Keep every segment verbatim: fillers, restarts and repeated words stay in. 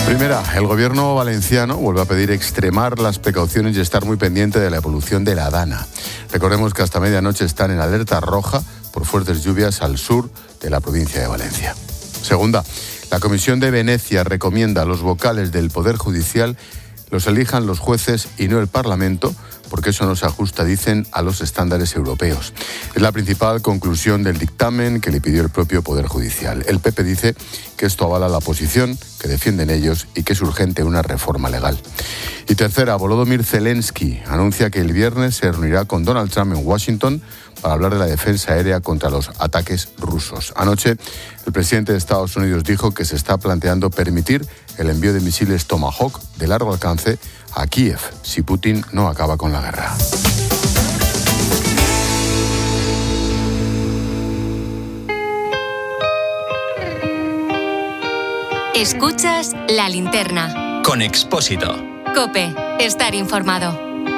Primera, el gobierno valenciano vuelve a pedir extremar las precauciones y estar muy pendiente de la evolución de la Dana. Recordemos que hasta medianoche están en alerta roja por fuertes lluvias al sur de la provincia de Valencia. Segunda, la Comisión de Venecia recomienda a los vocales del Poder Judicial los elijan los jueces y no el Parlamento, porque eso no se ajusta, dicen, a los estándares europeos. Es la principal conclusión del dictamen que le pidió el propio Poder Judicial. El P P dice que esto avala la posición que defienden ellos y que es urgente una reforma legal. Y tercera, Volodymyr Zelensky anuncia que el viernes se reunirá con Donald Trump en Washington para hablar de la defensa aérea contra los ataques rusos. Anoche, el presidente de Estados Unidos dijo que se está planteando permitir el envío de misiles Tomahawk de largo alcance a Kiev si Putin no acaba con la guerra. Escuchas La Linterna con Expósito. COPE, estar informado.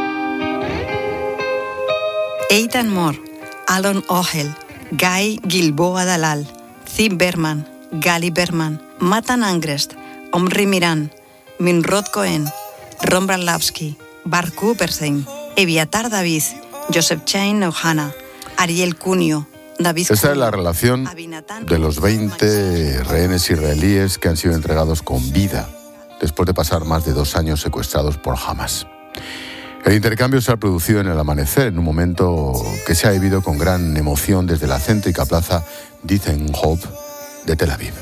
Ethan Moore, Alon Ohel, Guy Gilboa Dalal, Zim Berman, Gali Berman, Matan Angrest, Omri Miran, Minrod Cohen, Ron Brandlavsky, Bar Cooperstein, Eviatar David, Joseph Chain Ohana, Ariel Cunio, David. Esta es la relación de los veinte rehenes israelíes que han sido entregados con vida después de pasar más de dos años secuestrados por Hamas. El intercambio se ha producido en el amanecer, en un momento que se ha vivido con gran emoción desde la céntrica plaza Dizengoff de Tel Aviv.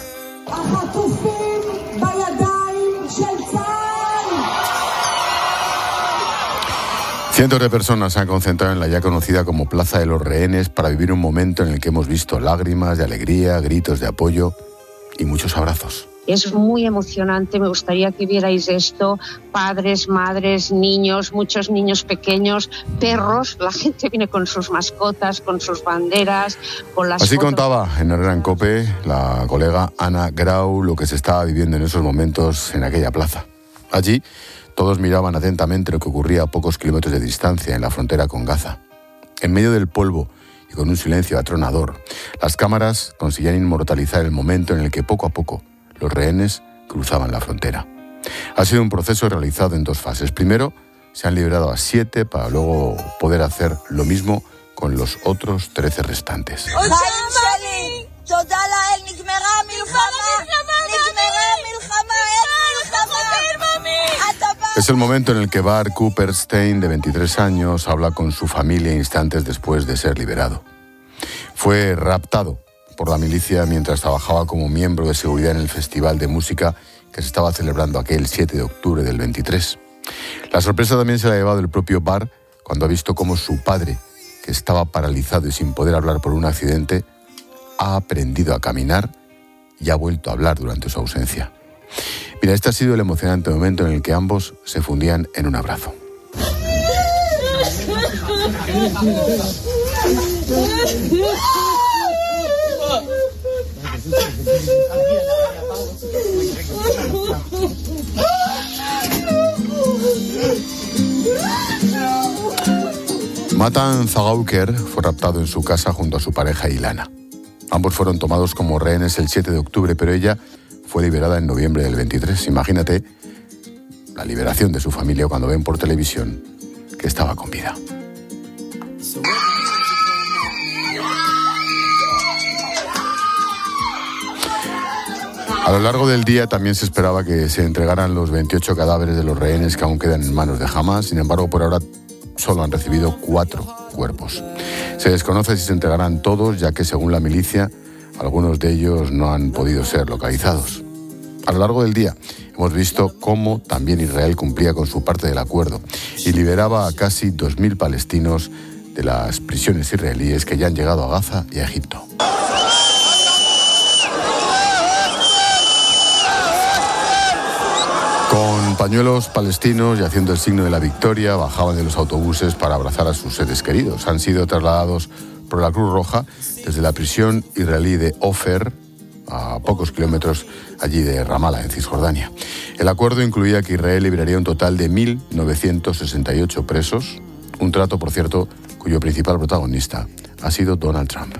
Cientos de personas se han concentrado en la ya conocida como Plaza de los Rehenes para vivir un momento en el que hemos visto lágrimas de alegría, gritos de apoyo y muchos abrazos. Es muy emocionante, me gustaría que vierais esto, padres, madres, niños, muchos niños pequeños, perros, la gente viene con sus mascotas, con sus banderas, con las Así fotos. Contaba en Herrera en COPE la colega Ana Grau lo que se estaba viviendo en esos momentos en aquella plaza. Allí todos miraban atentamente lo que ocurría a pocos kilómetros de distancia en la frontera con Gaza. En medio del polvo y con un silencio atronador, las cámaras conseguían inmortalizar el momento en el que poco a poco los rehenes cruzaban la frontera. Ha sido un proceso realizado en dos fases. Primero, se han liberado a siete para luego poder hacer lo mismo con los otros trece restantes. Es el momento en el que Bar Cooperstein, de veintitrés años, habla con su familia instantes después de ser liberado. Fue raptado por la milicia mientras trabajaba como miembro de seguridad en el festival de música que se estaba celebrando aquel siete de octubre del veintitrés. La sorpresa también se la ha llevado el propio Bar cuando ha visto cómo su padre, que estaba paralizado y sin poder hablar por un accidente, ha aprendido a caminar y ha vuelto a hablar durante su ausencia. Mira, este ha sido el emocionante momento en el que ambos se fundían en un abrazo. Matan Zagauker fue raptado en su casa junto a su pareja Ilana. Ambos fueron tomados como rehenes el siete de octubre, pero ella fue liberada en noviembre del veintitrés. Imagínate la liberación de su familia cuando ven por televisión que estaba con vida. A lo largo del día también se esperaba que se entregaran los veintiocho cadáveres de los rehenes que aún quedan en manos de Hamas. Sin embargo, por ahora solo han recibido cuatro cuerpos. Se desconoce si se entregarán todos, ya que según la milicia, algunos de ellos no han podido ser localizados. A lo largo del día hemos visto cómo también Israel cumplía con su parte del acuerdo y liberaba a casi dos mil palestinos de las prisiones israelíes que ya han llegado a Gaza y a Egipto. Con pañuelos palestinos y haciendo el signo de la victoria, bajaban de los autobuses para abrazar a sus seres queridos. Han sido trasladados por la Cruz Roja desde la prisión israelí de Ofer, a pocos kilómetros allí de Ramallah, en Cisjordania. El acuerdo incluía que Israel liberaría un total de mil novecientos sesenta y ocho presos, un trato, por cierto, cuyo principal protagonista ha sido Donald Trump.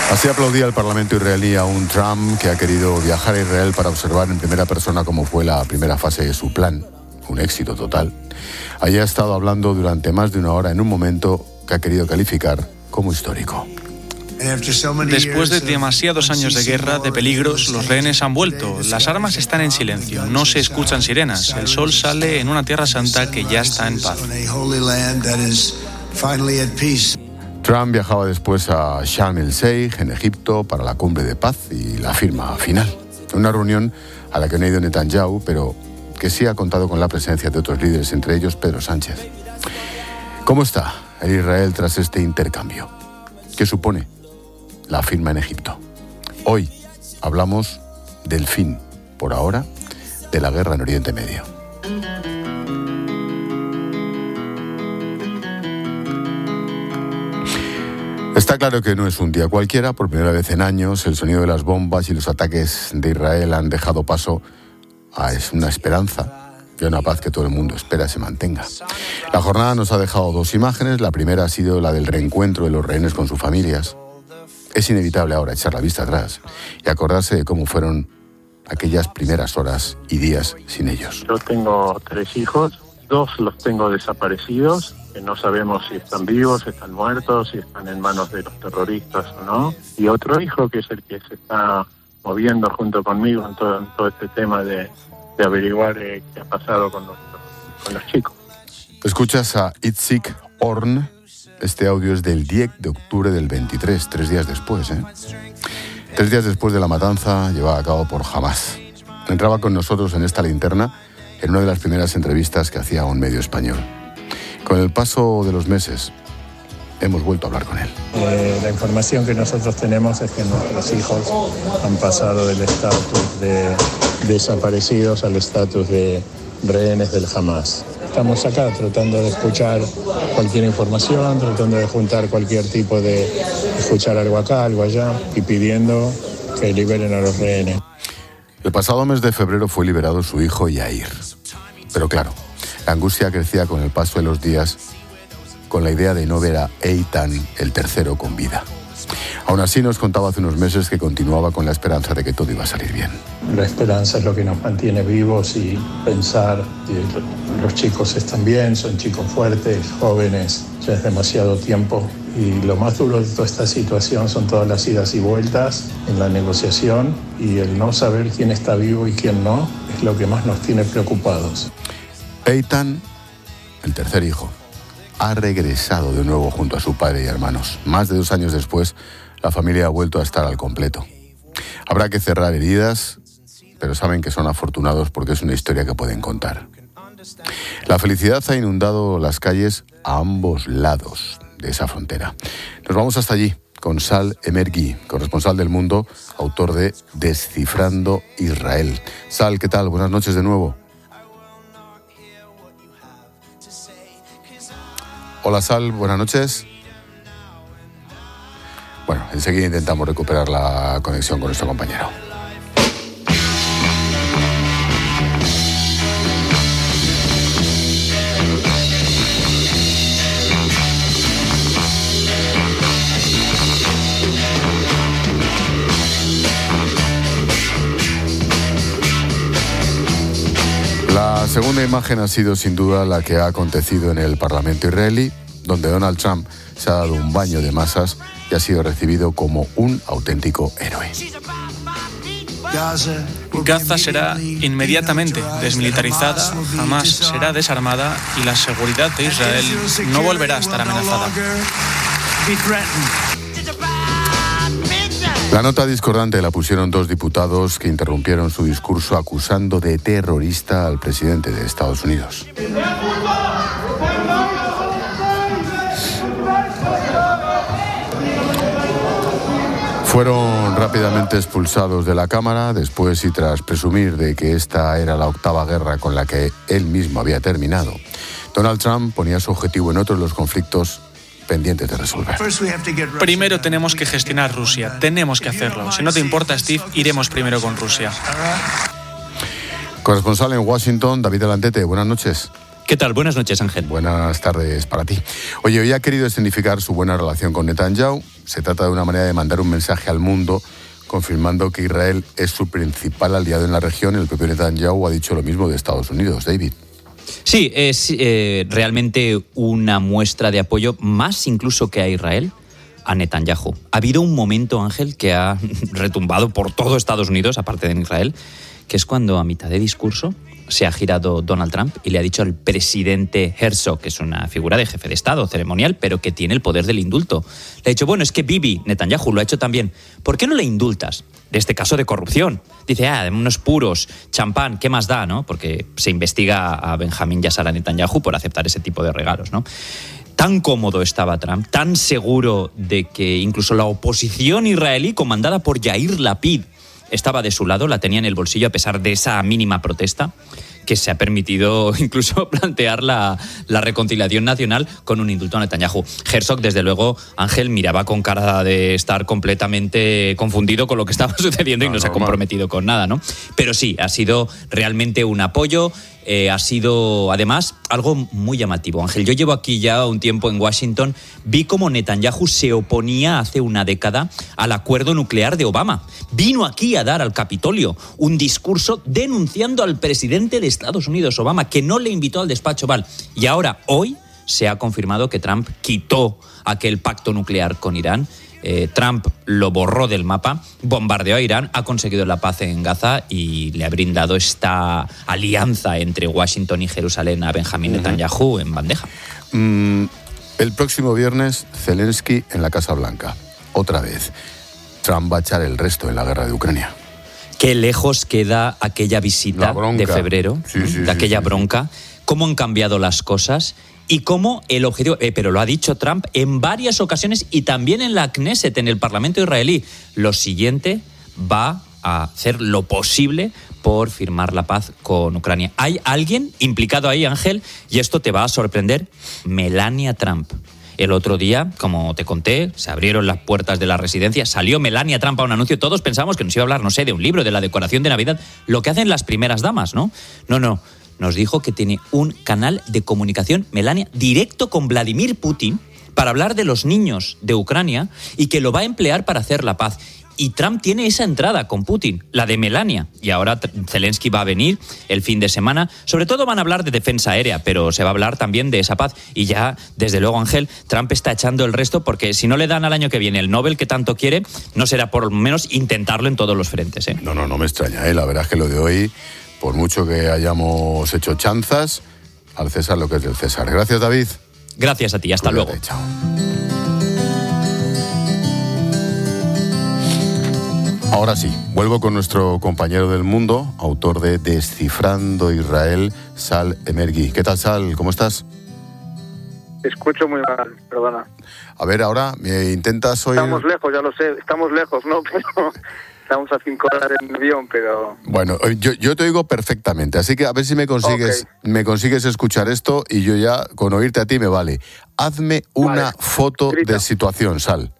Así aplaudía el Parlamento israelí a un Trump que ha querido viajar a Israel para observar en primera persona cómo fue la primera fase de su plan. Un éxito total. Allí ha estado hablando durante más de una hora en un momento que ha querido calificar como histórico. Después de demasiados años de guerra, de peligros, los rehenes han vuelto. Las armas están en silencio, no se escuchan sirenas. El sol sale en una tierra santa que ya está en paz. Trump viajaba después a Sharm el Sheikh, en Egipto, para la cumbre de paz y la firma final. Una reunión a la que no ha ido Netanyahu, pero que sí ha contado con la presencia de otros líderes, entre ellos Pedro Sánchez. ¿Cómo está el Israel tras este intercambio? ¿Qué supone la firma en Egipto? Hoy hablamos del fin, por ahora, de la guerra en Oriente Medio. Está claro que no es un día cualquiera. Por primera vez en años, el sonido de las bombas y los ataques de Israel han dejado paso a una esperanza y a una paz que todo el mundo espera se mantenga. La jornada nos ha dejado dos imágenes. La primera ha sido la del reencuentro de los rehenes con sus familias. Es inevitable ahora echar la vista atrás y acordarse de cómo fueron aquellas primeras horas y días sin ellos. Yo tengo tres hijos, dos los tengo desaparecidos, que no sabemos si están vivos, si están muertos, si están en manos de los terroristas o no. Y otro hijo que es el que se está moviendo junto conmigo en todo, en todo este tema de, de averiguar eh, qué ha pasado con los, con los chicos. Escuchas a Itzik Orn. Este audio es del diez de octubre del veintitrés, tres días después. ¿eh? Tres días después de la matanza llevada a cabo por Hamas. Entraba con nosotros en esta linterna en una de las primeras entrevistas que hacía a un medio español. Con el paso de los meses, hemos vuelto a hablar con él. Eh, la información que nosotros tenemos es que nuestros hijos han pasado del estatus de desaparecidos al estatus de rehenes del Hamas. Estamos acá tratando de escuchar cualquier información, tratando de juntar cualquier tipo de... escuchar algo acá, algo allá, y pidiendo que liberen a los rehenes. El pasado mes de febrero fue liberado su hijo Yair. Pero claro, la angustia crecía con el paso de los días, con la idea de no ver a Eitan, el tercero, con vida. Aún así nos contaba hace unos meses que continuaba con la esperanza de que todo iba a salir bien. La esperanza es lo que nos mantiene vivos y pensar que los chicos están bien, son chicos fuertes, jóvenes, ya es demasiado tiempo. Y lo más duro de toda esta situación son todas las idas y vueltas en la negociación, y el no saber quién está vivo y quién no es lo que más nos tiene preocupados. Eitan, el tercer hijo, ha regresado de nuevo junto a su padre y hermanos. Más de dos años después, la familia ha vuelto a estar al completo. Habrá que cerrar heridas, pero saben que son afortunados porque es una historia que pueden contar. La felicidad ha inundado las calles a ambos lados de esa frontera. Nos vamos hasta allí con Sal Emergui, corresponsal del Mundo, autor de Descifrando Israel. Sal, ¿qué tal? Buenas noches de nuevo. Hola Sal, buenas noches. Bueno, enseguida intentamos recuperar la conexión con nuestro compañero. La segunda imagen ha sido sin duda la que ha acontecido en el Parlamento israelí, donde Donald Trump se ha dado un baño de masas y ha sido recibido como un auténtico héroe. Gaza será inmediatamente desmilitarizada, jamás será desarmada y la seguridad de Israel no volverá a estar amenazada. La nota discordante la pusieron dos diputados que interrumpieron su discurso acusando de terrorista al presidente de Estados Unidos. Fueron rápidamente expulsados de la Cámara después y tras presumir de que esta era la octava guerra con la que él mismo había terminado. Donald Trump ponía su objetivo en otro de los conflictos pendientes de resolver. Primero tenemos que gestionar Rusia, tenemos que hacerlo. Si no te importa, Steve, iremos primero con Rusia. Corresponsal en Washington, David Delantete, buenas noches. ¿Qué tal? Buenas noches, Ángel. Buenas tardes para ti. Oye, hoy ha querido escenificar su buena relación con Netanyahu. Se trata de una manera de mandar un mensaje al mundo, confirmando que Israel es su principal aliado en la región. El propio Netanyahu ha dicho lo mismo de Estados Unidos. David. Sí, es eh, realmente una muestra de apoyo, más incluso que a Israel, a Netanyahu. Ha habido un momento, Ángel, que ha retumbado por todo Estados Unidos, aparte de en Israel, que es cuando a mitad de discurso se ha girado Donald Trump y le ha dicho al presidente Herzog, que es una figura de jefe de Estado ceremonial, pero que tiene el poder del indulto. Le ha dicho, bueno, es que Bibi, Netanyahu, lo ha hecho también. ¿Por qué no le indultas de este caso de corrupción? Dice, ah, unos puros, champán, ¿qué más da, no? Porque se investiga a Benjamín Yassar Netanyahu por aceptar ese tipo de regalos, ¿no? Tan cómodo estaba Trump, tan seguro de que incluso la oposición israelí, comandada por Yair Lapid, estaba de su lado, la tenía en el bolsillo a pesar de esa mínima protesta, que se ha permitido incluso plantear la, la reconciliación nacional con un indulto a Netanyahu. Herzog, desde luego, Ángel, miraba con cara de estar completamente confundido con lo que estaba sucediendo y no, no se ha comprometido con nada, ¿no? Pero sí, ha sido realmente un apoyo. Eh, ha sido, además, algo muy llamativo. Ángel, yo llevo aquí ya un tiempo en Washington, vi cómo Netanyahu se oponía hace una década al acuerdo nuclear de Obama. Vino aquí a dar al Capitolio un discurso denunciando al presidente de Estados Unidos, Obama, que no le invitó al despacho Oval. Y ahora, hoy, se ha confirmado que Trump quitó aquel pacto nuclear con Irán. Eh, Trump lo borró del mapa, bombardeó a Irán, ha conseguido la paz en Gaza y le ha brindado esta alianza entre Washington y Jerusalén a Benjamín uh-huh. Netanyahu en bandeja. Mm, el próximo viernes, Zelensky en la Casa Blanca. Otra vez. Trump va a echar el resto en la guerra de Ucrania. Qué lejos queda aquella visita de febrero, sí, sí, de aquella sí, sí, bronca. Cómo han cambiado las cosas. Y cómo el objetivo, eh, pero lo ha dicho Trump en varias ocasiones y también en la Knesset, en el Parlamento israelí, lo siguiente va a hacer lo posible por firmar la paz con Ucrania. Hay alguien implicado ahí, Ángel, y esto te va a sorprender, Melania Trump. El otro día, como te conté, se abrieron las puertas de la residencia, salió Melania Trump a un anuncio, todos pensamos que nos iba a hablar, no sé, de un libro, de la decoración de Navidad, lo que hacen las primeras damas, ¿no? No, no. Nos dijo que tiene un canal de comunicación, Melania, directo con Vladimir Putin para hablar de los niños de Ucrania y que lo va a emplear para hacer la paz. Y Trump tiene esa entrada con Putin, la de Melania. Y ahora Zelensky va a venir el fin de semana. Sobre todo van a hablar de defensa aérea, pero se va a hablar también de esa paz. Y ya, desde luego, Ángel, Trump está echando el resto porque si no le dan al año que viene el Nobel que tanto quiere, no será por lo menos intentarlo en todos los frentes, ¿eh? No, no, no me extraña, ¿eh? La verdad es que lo de hoy, por mucho que hayamos hecho chanzas, al César lo que es del César. Gracias, David. Gracias a ti, hasta Cuídate, luego. Chao. Ahora sí, vuelvo con nuestro compañero del mundo, autor de Descifrando Israel, Sal Emergui. ¿Qué tal, Sal? ¿Cómo estás? Te escucho muy mal, perdona. A ver, ahora, ¿me intentas oír? Estamos lejos, ya lo sé, estamos lejos, ¿no? Pero estamos a cinco horas en avión, pero... Bueno, yo, yo te oigo perfectamente, así que a ver si me consigues, okay. me consigues escuchar esto y yo ya, con oírte a ti me vale. Hazme una vale. foto Grita. de situación, Sal.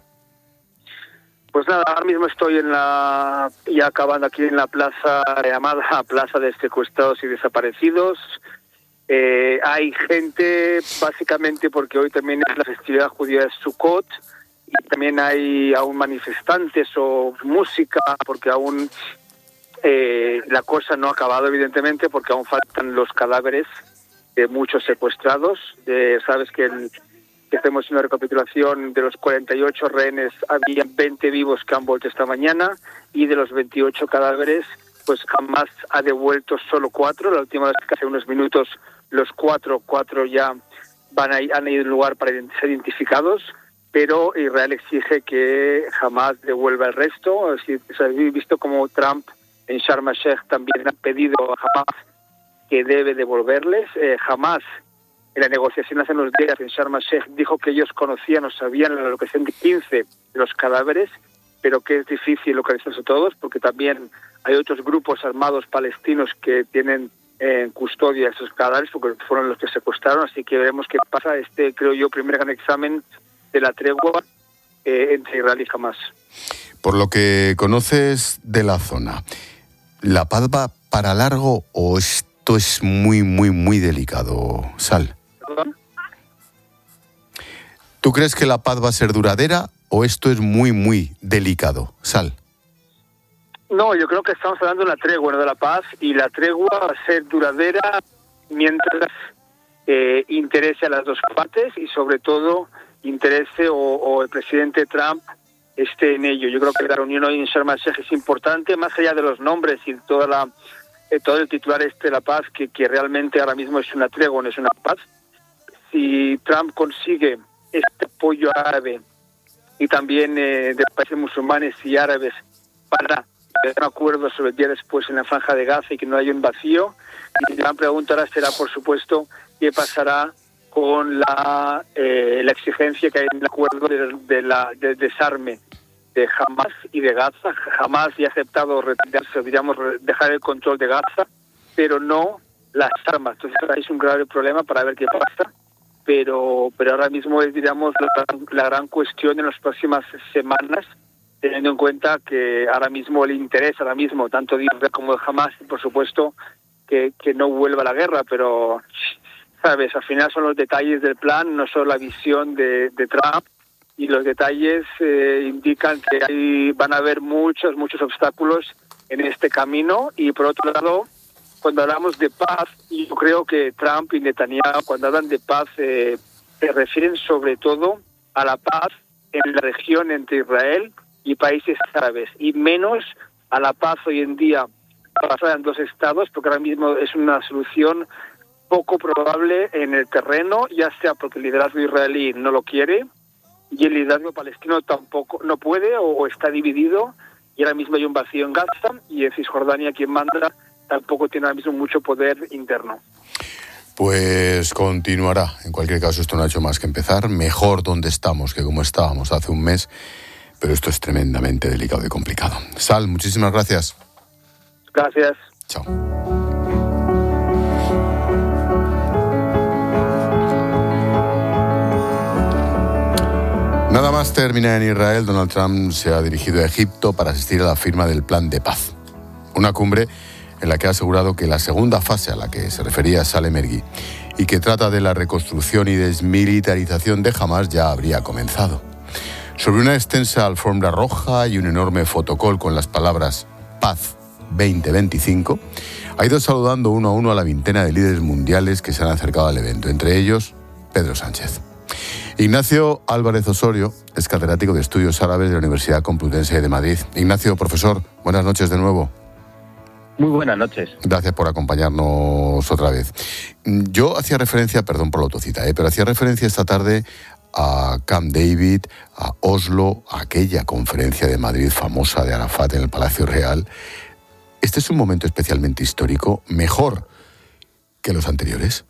Pues nada, ahora mismo estoy en la, ya acabando aquí en la plaza llamada Plaza de Secuestrados y Desaparecidos. Eh, hay gente, básicamente porque hoy también es la festividad judía de Sukkot, y también hay aún manifestantes o música, porque aún eh, la cosa no ha acabado, evidentemente, porque aún faltan los cadáveres de muchos secuestrados. Eh, sabes que el... que hacemos una recapitulación de los cuarenta y ocho rehenes, había veinte vivos que han vuelto esta mañana, y de los veintiocho cadáveres, pues Hamas ha devuelto solo cuatro. La última vez que hace unos minutos los cuatro, cuatro ya van a, han ido a un lugar para ser identificados, pero Israel exige que Hamas devuelva el resto. Es decir, se ha visto como Trump en Sharm el-Sheikh también ha pedido a Hamas que debe devolverles. Eh, Hamas, en la negociación hace unos días en Sharm el-Sheikh, dijo que ellos conocían o sabían la localización de quince de los cadáveres, pero que es difícil localizarlos a todos, porque también hay otros grupos armados palestinos que tienen en custodia esos cadáveres, porque fueron los que secuestraron, así que veremos qué pasa. Este, creo yo, primer gran examen de la tregua eh, entre Israel y Hamas. Por lo que conoces de la zona, ¿la paz va para largo o es esto es muy, muy, muy delicado, Sal. ¿Perdón? ¿Tú crees que la paz va a ser duradera o esto es muy, muy delicado, Sal? No, yo creo que estamos hablando de una tregua, no de la paz, y la tregua va a ser duradera mientras eh, interese a las dos partes y sobre todo interese o, o el presidente Trump esté en ello. Yo creo que la reunión hoy en Sharm el-Sheikh es importante, más allá de los nombres y toda la eh, todo el titular este de la paz, que, que realmente ahora mismo es una tregua, no es una paz. Si Trump consigue este apoyo árabe y también eh, de países musulmanes y árabes para un acuerdo sobre el día después en la Franja de Gaza y que no haya un vacío, y la gran pregunta ahora será, por supuesto, qué pasará con la eh, la exigencia que hay en el acuerdo de, de la de desarme de Hamas y de Gaza. Hamas ya ha aceptado retirarse, digamos, dejar el control de Gaza, pero no las armas. Entonces es un grave problema para ver qué pasa, pero pero ahora mismo es, digamos, la, la gran cuestión en las próximas semanas, teniendo en cuenta que ahora mismo el interés, ahora mismo, tanto de Israel como de Hamas, por supuesto, que, que no vuelva la guerra, pero, ¿sabes? Al final son los detalles del plan, no solo la visión de, de Trump, y los detalles eh, indican que hay, van a haber muchos, muchos obstáculos en este camino. Y por otro lado, cuando hablamos de paz, yo creo que Trump y Netanyahu, cuando hablan de paz, eh, se refieren sobre todo a la paz en la región entre Israel y países árabes, y menos a la paz hoy en día basada en dos estados, porque ahora mismo es una solución poco probable en el terreno, ya sea porque el liderazgo israelí no lo quiere y el liderazgo palestino tampoco no puede o, o está dividido, y ahora mismo hay un vacío en Gaza, y en Cisjordania quien manda tampoco tiene ahora mismo mucho poder interno. Pues continuará. En cualquier caso, esto no ha hecho más que empezar. Mejor donde estamos que como estábamos hace un mes. Pero esto es tremendamente delicado y complicado. Sal, muchísimas gracias. Gracias. Chao. Nada más termina en Israel, Donald Trump se ha dirigido a Egipto para asistir a la firma del Plan de Paz. Una cumbre en la que ha asegurado que la segunda fase a la que se refería Saleh Mergui y que trata de la reconstrucción y desmilitarización de Hamas ya habría comenzado. Sobre una extensa alfombra roja y un enorme fotocol con las palabras Paz veinte veinticinco, ha ido saludando uno a uno a la veintena de líderes mundiales que se han acercado al evento, entre ellos Pedro Sánchez. Ignacio Álvarez Osorio es catedrático de Estudios Árabes de la Universidad Complutense de Madrid. Ignacio, profesor, buenas noches de nuevo. Muy buenas noches. Gracias por acompañarnos otra vez. Yo hacía referencia, perdón por la autocita, ¿eh? pero hacía referencia esta tarde a Camp David, a Oslo, a aquella conferencia de Madrid famosa de Arafat en el Palacio Real. ¿Este es un momento especialmente histórico, mejor que los anteriores?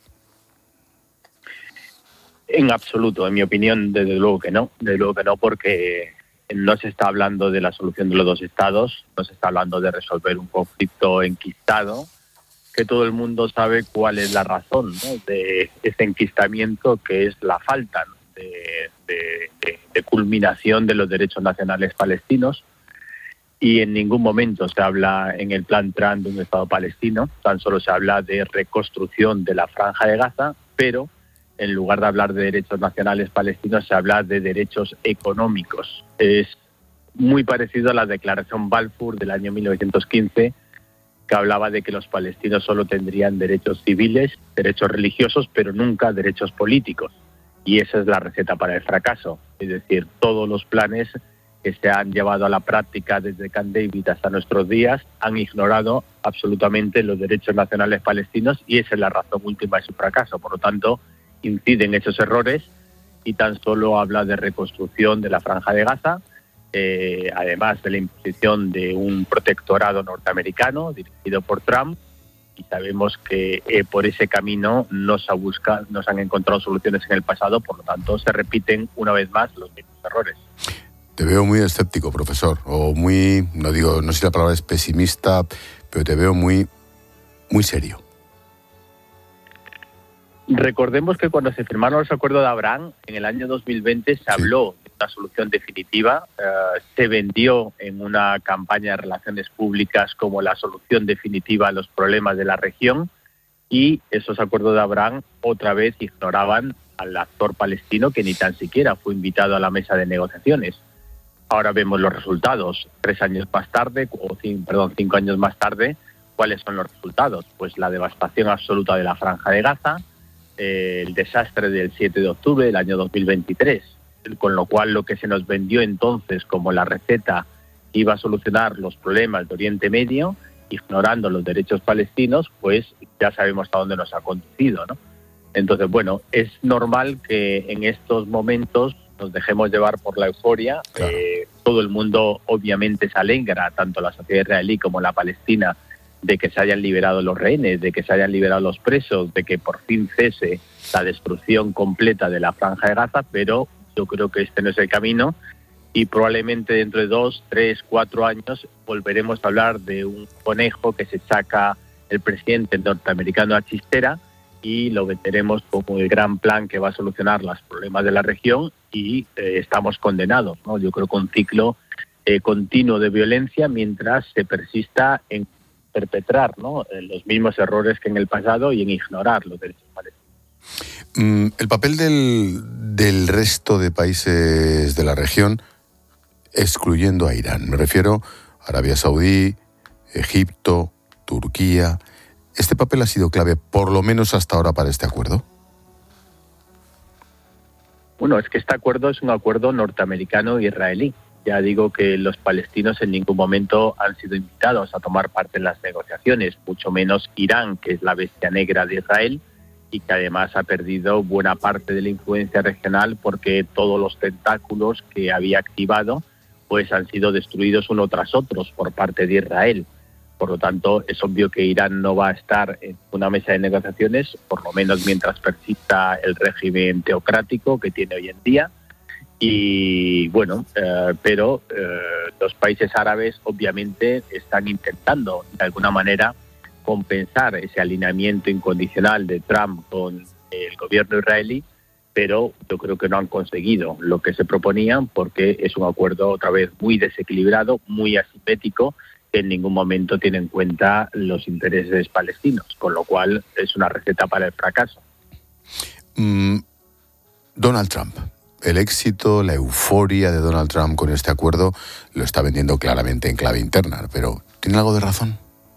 En absoluto, en mi opinión, desde luego que no. Desde luego que no, porque no se está hablando de la solución de los dos estados, no se está hablando de resolver un conflicto enquistado, que todo el mundo sabe cuál es la razón, ¿no?, de ese enquistamiento, que es la falta, ¿no?, de, de, de, de culminación de los derechos nacionales palestinos. Y en ningún momento se habla en el plan Trump de un Estado palestino, tan solo se habla de reconstrucción de la Franja de Gaza, pero en lugar de hablar de derechos nacionales palestinos se habla de derechos económicos. Es muy parecido a la Declaración Balfour del año mil novecientos quince, que hablaba de que los palestinos solo tendrían derechos civiles, derechos religiosos, pero nunca derechos políticos. Y esa es la receta para el fracaso. Es decir, todos los planes que se han llevado a la práctica desde Camp David hasta nuestros días han ignorado absolutamente los derechos nacionales palestinos, y esa es la razón última de su fracaso. Por lo tanto, inciden esos errores y tan solo habla de reconstrucción de la Franja de Gaza, eh, además de la imposición de un protectorado norteamericano dirigido por Trump, y sabemos que eh, por ese camino no se, busca, no se han encontrado soluciones en el pasado, por lo tanto se repiten una vez más los mismos errores. Te veo muy escéptico, profesor, o muy, no digo, no sé si la palabra es pesimista, pero te veo muy, muy serio. Recordemos que cuando se firmaron los acuerdos de Abraham, en el año dos mil veinte se habló de una solución definitiva, uh, se vendió en una campaña de relaciones públicas como la solución definitiva a los problemas de la región, y esos acuerdos de Abraham otra vez ignoraban al actor palestino que ni tan siquiera fue invitado a la mesa de negociaciones. Ahora vemos los resultados, tres años más tarde, o cinco, perdón, cinco años más tarde. ¿Cuáles son los resultados? Pues la devastación absoluta de la Franja de Gaza, eh, el desastre del siete de octubre del año dos mil veintitrés, con lo cual lo que se nos vendió entonces como la receta que iba a solucionar los problemas de Oriente Medio, ignorando los derechos palestinos, pues ya sabemos a dónde nos ha conducido, ¿no? Entonces, bueno, es normal que en estos momentos nos dejemos llevar por la euforia. Claro. Eh, todo el mundo obviamente se alegra, tanto la sociedad israelí como la palestina, de que se hayan liberado los rehenes, de que se hayan liberado los presos, de que por fin cese la destrucción completa de la Franja de Gaza, pero yo creo que este no es el camino y probablemente dentro de dos, tres, cuatro años volveremos a hablar de un conejo que se saca el presidente norteamericano a chistera y lo veremos como el gran plan que va a solucionar los problemas de la región y eh, estamos condenados, ¿no? Yo creo que un ciclo eh, continuo de violencia mientras se persista en perpetrar, ¿no?, los mismos errores que en el pasado y en ignorar los derechos palestinos. Mm, el papel del, del resto de países de la región, excluyendo a Irán, me refiero a Arabia Saudí, Egipto, Turquía. ¿Este papel ha sido clave, por lo menos hasta ahora, para este acuerdo? Bueno, es que este acuerdo es un acuerdo norteamericano-israelí. Ya digo que los palestinos en ningún momento han sido invitados a tomar parte en las negociaciones, mucho menos Irán, que es la bestia negra de Israel y que además ha perdido buena parte de la influencia regional porque todos los tentáculos que había activado pues han sido destruidos uno tras otros por parte de Israel. Por lo tanto, es obvio que Irán no va a estar en una mesa de negociaciones, por lo menos mientras persista el régimen teocrático que tiene hoy en día. Y bueno, eh, pero eh, los países árabes obviamente están intentando de alguna manera compensar ese alineamiento incondicional de Trump con el gobierno israelí, pero yo creo que no han conseguido lo que se proponían porque es un acuerdo otra vez muy desequilibrado, muy asimétrico, que en ningún momento tiene en cuenta los intereses palestinos, con lo cual es una receta para el fracaso. Mm, Donald Trump. El éxito, la euforia de Donald Trump con este acuerdo lo está vendiendo claramente en clave interna, pero ¿tiene algo de razón?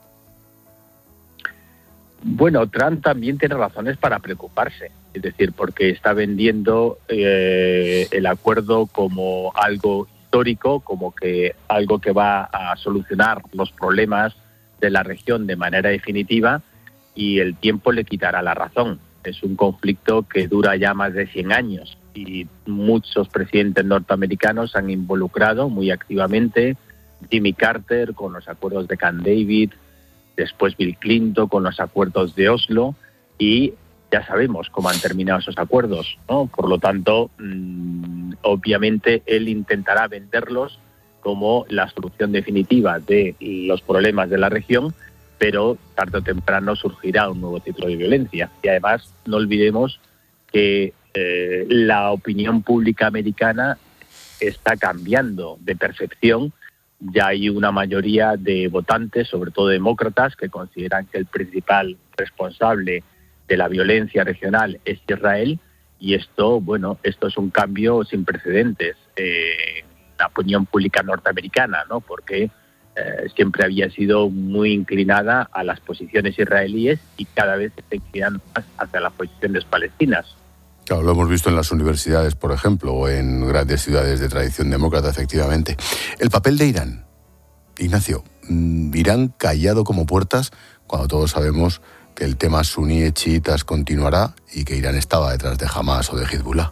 Bueno, Trump también tiene razones para preocuparse, es decir, porque está vendiendo eh, el acuerdo como algo histórico, como que algo que va a solucionar los problemas de la región de manera definitiva y el tiempo le quitará la razón. Es un conflicto que dura ya más de cien años. Y muchos presidentes norteamericanos han involucrado muy activamente, Jimmy Carter con los acuerdos de Camp David, después Bill Clinton con los acuerdos de Oslo, y ya sabemos cómo han terminado esos acuerdos, ¿no? Por lo tanto, mmm, obviamente él intentará venderlos como la solución definitiva de los problemas de la región, pero tarde o temprano surgirá un nuevo ciclo de violencia. Y además, no olvidemos que Eh, la opinión pública americana está cambiando de percepción. Ya hay una mayoría de votantes, sobre todo demócratas, que consideran que el principal responsable de la violencia regional es Israel y esto, bueno, esto es un cambio sin precedentes en la opinión pública norteamericana, ¿no? Porque eh, siempre había sido muy inclinada a las posiciones israelíes y cada vez se está inclinando más hacia las posiciones palestinas. Claro, lo hemos visto en las universidades, por ejemplo, o en grandes ciudades de tradición demócrata, efectivamente. El papel de Irán. Ignacio, Irán callado como puertas cuando todos sabemos que el tema suní chiitas continuará y que Irán estaba detrás de Hamas o de Hezbollah.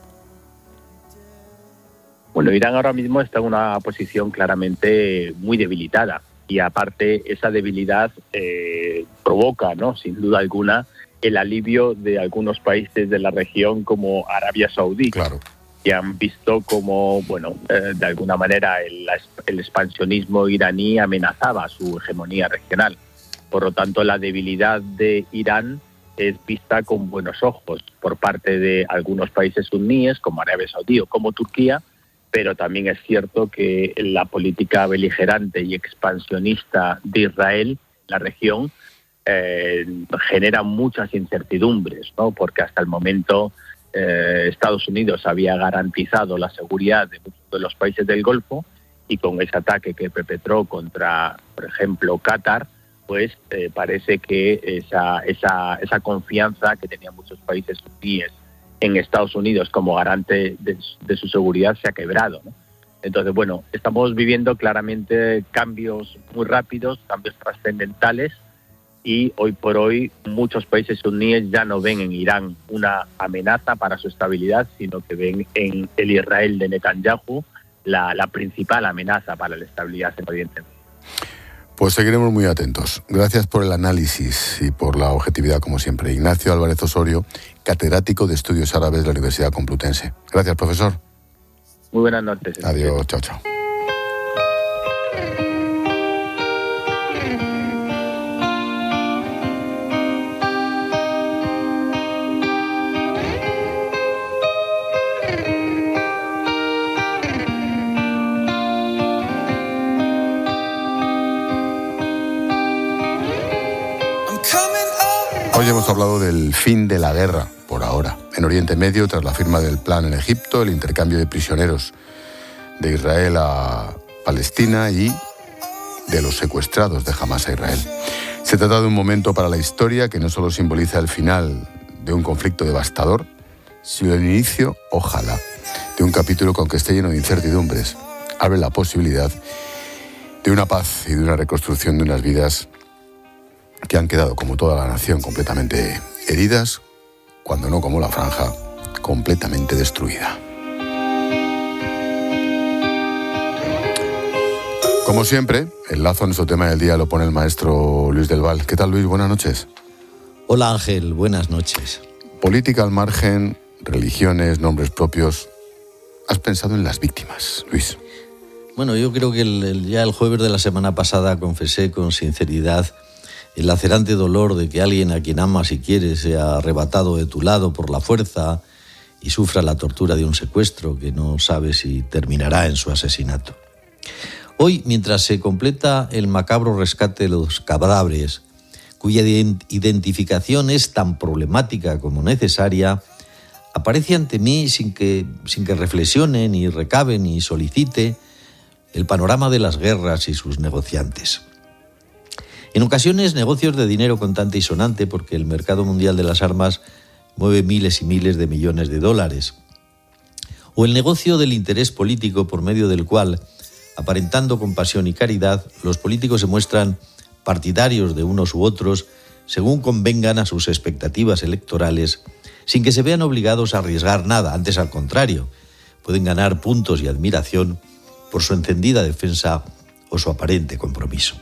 Bueno, Irán ahora mismo está en una posición claramente muy debilitada y aparte esa debilidad eh, provoca, ¿no?, sin duda alguna, el alivio de algunos países de la región como Arabia Saudí, claro, que han visto como, bueno, eh, de alguna manera el, el expansionismo iraní amenazaba su hegemonía regional. Por lo tanto, la debilidad de Irán es vista con buenos ojos por parte de algunos países suníes, como Arabia Saudí o como Turquía, pero también es cierto que la política beligerante y expansionista de Israel en la región eh, genera muchas incertidumbres, ¿no? Porque hasta el momento eh, Estados Unidos había garantizado la seguridad de muchos de los países del Golfo, y con ese ataque que perpetró contra, por ejemplo, Qatar, pues eh, parece que esa, esa, esa confianza que tenían muchos países suníes en Estados Unidos como garante de, de su seguridad se ha quebrado, ¿no? Entonces, bueno, estamos viviendo claramente cambios muy rápidos, cambios trascendentales, y hoy por hoy muchos países suníes ya no ven en Irán una amenaza para su estabilidad, sino que ven en el Israel de Netanyahu la, la principal amenaza para la estabilidad en Oriente Medio. Pues seguiremos muy atentos. Gracias por el análisis y por la objetividad, como siempre. Ignacio Álvarez Osorio, catedrático de Estudios Árabes de la Universidad Complutense. Gracias, profesor. Muy buenas noches. Adiós, chao, chao. Hoy hemos hablado del fin de la guerra, por ahora, en Oriente Medio, tras la firma del plan en Egipto, el intercambio de prisioneros de Israel a Palestina y de los secuestrados de Hamás a Israel. Se trata de un momento para la historia que no solo simboliza el final de un conflicto devastador, sino el inicio, ojalá, de un capítulo con que esté lleno de incertidumbres. Abre la posibilidad de una paz y de una reconstrucción de unas vidas que han quedado, como toda la nación, completamente heridas, cuando no como la franja, completamente destruida. Como siempre, el lazo a nuestro tema del día lo pone el maestro Luis del Val. ¿Qué tal, Luis? Buenas noches. Hola, Ángel. Buenas noches. Política al margen, religiones, nombres propios. ¿Has pensado en las víctimas, Luis? Bueno, yo creo que el, el, ya el jueves de la semana pasada confesé con sinceridad el lacerante dolor de que alguien a quien amas y quieres sea arrebatado de tu lado por la fuerza y sufra la tortura de un secuestro que no sabe si terminará en su asesinato. Hoy, mientras se completa el macabro rescate de los cadáveres, cuya identificación es tan problemática como necesaria, aparece ante mí, sin que, sin que reflexione, ni recabe, ni solicite, el panorama de las guerras y sus negociantes. En ocasiones, negocios de dinero contante y sonante, porque el mercado mundial de las armas mueve miles y miles de millones de dólares. O el negocio del interés político, por medio del cual, aparentando compasión y caridad, los políticos se muestran partidarios de unos u otros, según convengan a sus expectativas electorales, sin que se vean obligados a arriesgar nada. Antes, al contrario, pueden ganar puntos y admiración por su encendida defensa o su aparente compromiso.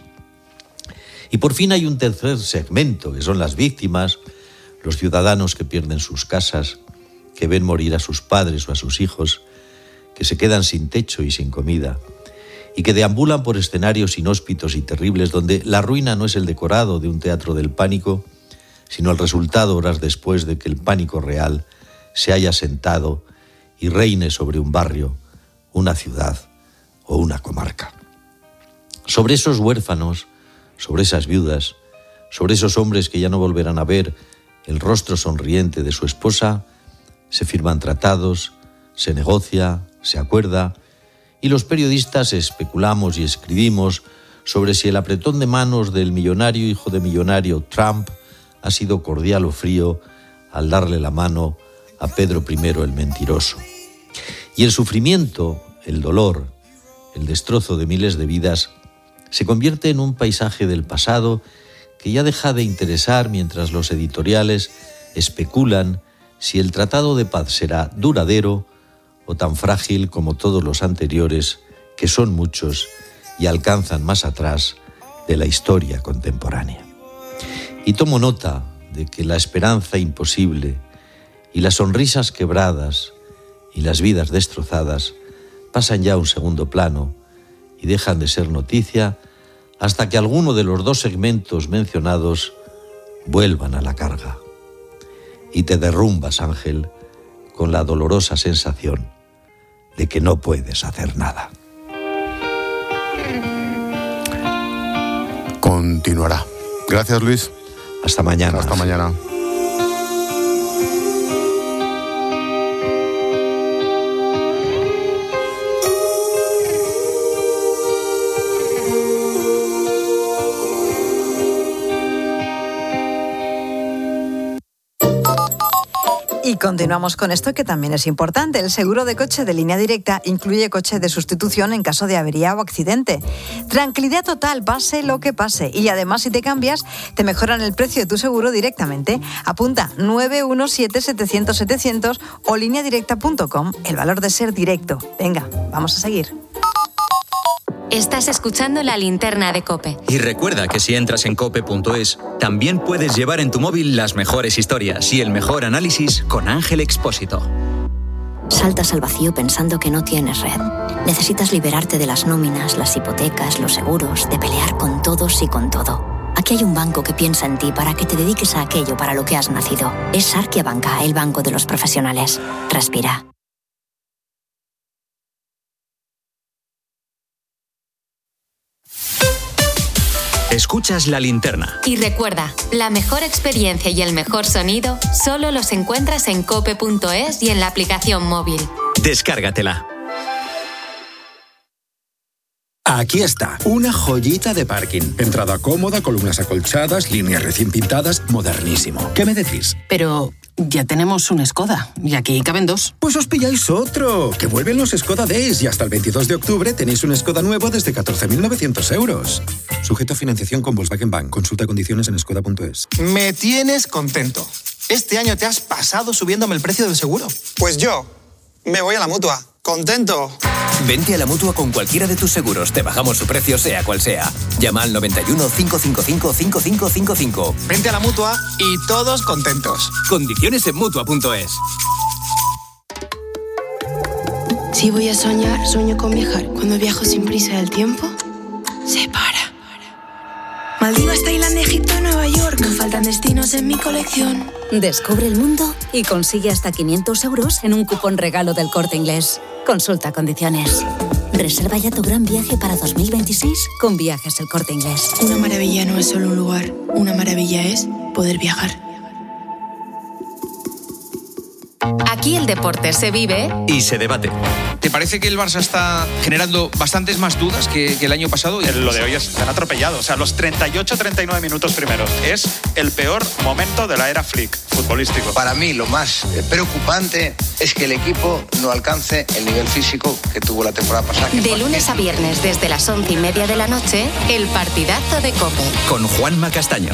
Y por fin hay un tercer segmento, que son las víctimas, los ciudadanos que pierden sus casas, que ven morir a sus padres o a sus hijos, que se quedan sin techo y sin comida, y que deambulan por escenarios inhóspitos y terribles donde la ruina no es el decorado de un teatro del pánico, sino el resultado horas después de que el pánico real se haya sentado y reine sobre un barrio, una ciudad o una comarca. Sobre esos huérfanos, sobre esas viudas, sobre esos hombres que ya no volverán a ver el rostro sonriente de su esposa, se firman tratados, se negocia, se acuerda, y los periodistas especulamos y escribimos sobre si el apretón de manos del millonario hijo de millonario Trump ha sido cordial o frío al darle la mano a Pedro primero el mentiroso. Y el sufrimiento, el dolor, el destrozo de miles de vidas se convierte en un paisaje del pasado que ya deja de interesar mientras los editoriales especulan si el tratado de paz será duradero o tan frágil como todos los anteriores, que son muchos y alcanzan más atrás de la historia contemporánea. Y tomo nota de que la esperanza imposible y las sonrisas quebradas y las vidas destrozadas pasan ya a un segundo plano y dejan de ser noticia hasta que alguno de los dos segmentos mencionados vuelvan a la carga. Y te derrumbas, Ángel, con la dolorosa sensación de que no puedes hacer nada. Continuará. Gracias, Luis. Hasta mañana. Hasta mañana. Y continuamos con esto que también es importante. El seguro de coche de Línea Directa incluye coche de sustitución en caso de avería o accidente. Tranquilidad total, pase lo que pase. Y además, si te cambias, te mejoran el precio de tu seguro directamente. Apunta nueve uno siete, setecientos, setecientos o línea directa punto com. El valor de ser directo. Venga, vamos a seguir. Estás escuchando La Linterna de COPE. Y recuerda que si entras en cope punto es, también puedes llevar en tu móvil las mejores historias y el mejor análisis con Ángel Expósito. Saltas al vacío pensando que no tienes red. Necesitas liberarte de las nóminas, las hipotecas, los seguros, de pelear con todos y con todo. Aquí hay un banco que piensa en ti para que te dediques a aquello para lo que has nacido. Es Sarkia Banca, el banco de los profesionales. Respira. Escuchas La Linterna. Y recuerda, la mejor experiencia y el mejor sonido solo los encuentras en cope punto es y en la aplicación móvil. Descárgatela. Aquí está, una joyita de parking. Entrada cómoda, columnas acolchadas, líneas recién pintadas, modernísimo. ¿Qué me decís? Pero ya tenemos un Skoda y aquí caben dos. Pues os pilláis otro, que vuelven los Skoda Days y hasta el veintidós de octubre tenéis un Skoda nuevo desde catorce mil novecientos euros. Sujeto a financiación con Volkswagen Bank. Consulta condiciones en skoda punto es. Me tienes contento. Este año te has pasado subiéndome el precio del seguro. Pues yo me voy a la Mutua. ¡Contento! Vente a la Mutua con cualquiera de tus seguros. Te bajamos su precio sea cual sea. Llama al noventa y uno, cinco cinco cinco, cinco cinco cinco cinco. Vente a la Mutua y todos contentos. Condiciones en mutua punto es. Si voy a soñar, sueño con viajar. Cuando viajo sin prisa del tiempo, se para. Maldivas, Tailandia, Egipto, Nueva York. No faltan destinos en mi colección. Descubre el mundo y consigue hasta quinientos euros en un cupón regalo del Corte Inglés. Consulta condiciones. Reserva ya tu gran viaje para dos mil veintiséis con Viajes El Corte Inglés. Una maravilla no es solo un lugar. Una maravilla es poder viajar. Aquí el deporte se vive y se debate. ¿Te parece que el Barça está generando bastantes más dudas que, que el año pasado? Lo de hoy es, se han atropellado. O sea, los treinta y ocho treinta y nueve minutos primeros es el peor momento de la era Flick futbolístico. Para mí lo más preocupante es que el equipo no alcance el nivel físico que tuvo la temporada pasada. De lunes a viernes desde las once y media de la noche, el partidazo de COPE. Con Juanma Castaño.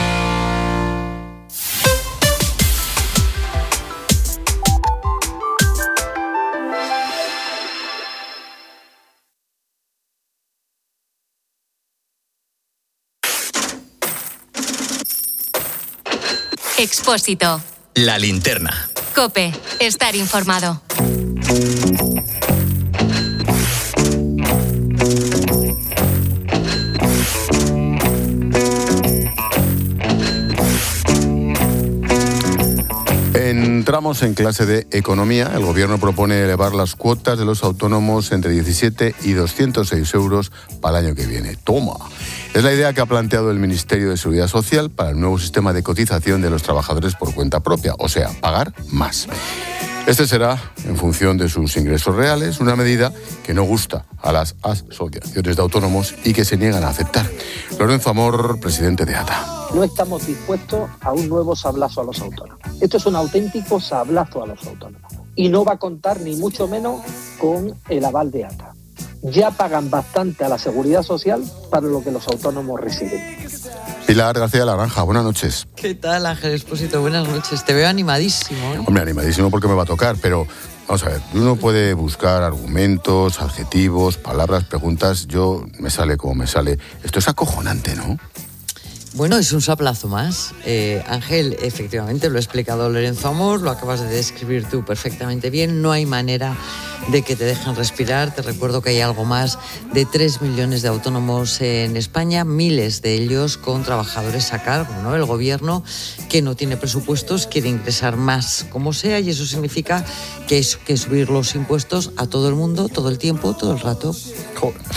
Expósito. La Linterna. COPE. Estar informado. Entramos en clase de economía. El gobierno propone elevar las cuotas de los autónomos entre diecisiete y doscientos seis euros para el año que viene. ¡Toma! Es la idea que ha planteado el Ministerio de Seguridad Social para el nuevo sistema de cotización de los trabajadores por cuenta propia, o sea, pagar más. Este será en función de sus ingresos reales, una medida que no gusta a las asociaciones de autónomos y que se niegan a aceptar. Lorenzo Amor, presidente de A T A. No estamos dispuestos a un nuevo sablazo a los autónomos. Esto es un auténtico sablazo a los autónomos. Y no va a contar ni mucho menos con el aval de A T A. Ya pagan bastante a la Seguridad Social para lo que los autónomos reciben. Pilar García de la Granja, buenas noches. ¿Qué tal, Ángel Expósito? Buenas noches. Te veo animadísimo, ¿eh? Hombre, animadísimo porque me va a tocar, pero vamos a ver, uno puede buscar argumentos, adjetivos, palabras, preguntas. Yo me sale como me sale. Esto es acojonante, ¿no? Bueno, es un sablazo más. Eh, Ángel, efectivamente, lo ha explicado Lorenzo Amor, lo acabas de describir tú perfectamente bien. No hay manera de que te dejen respirar. Te recuerdo que hay algo más de tres millones de autónomos en España, miles de ellos con trabajadores a cargo, ¿no? El gobierno, que no tiene presupuestos, quiere ingresar más como sea, y eso significa que hay que subir los impuestos a todo el mundo, todo el tiempo, todo el rato. Joder.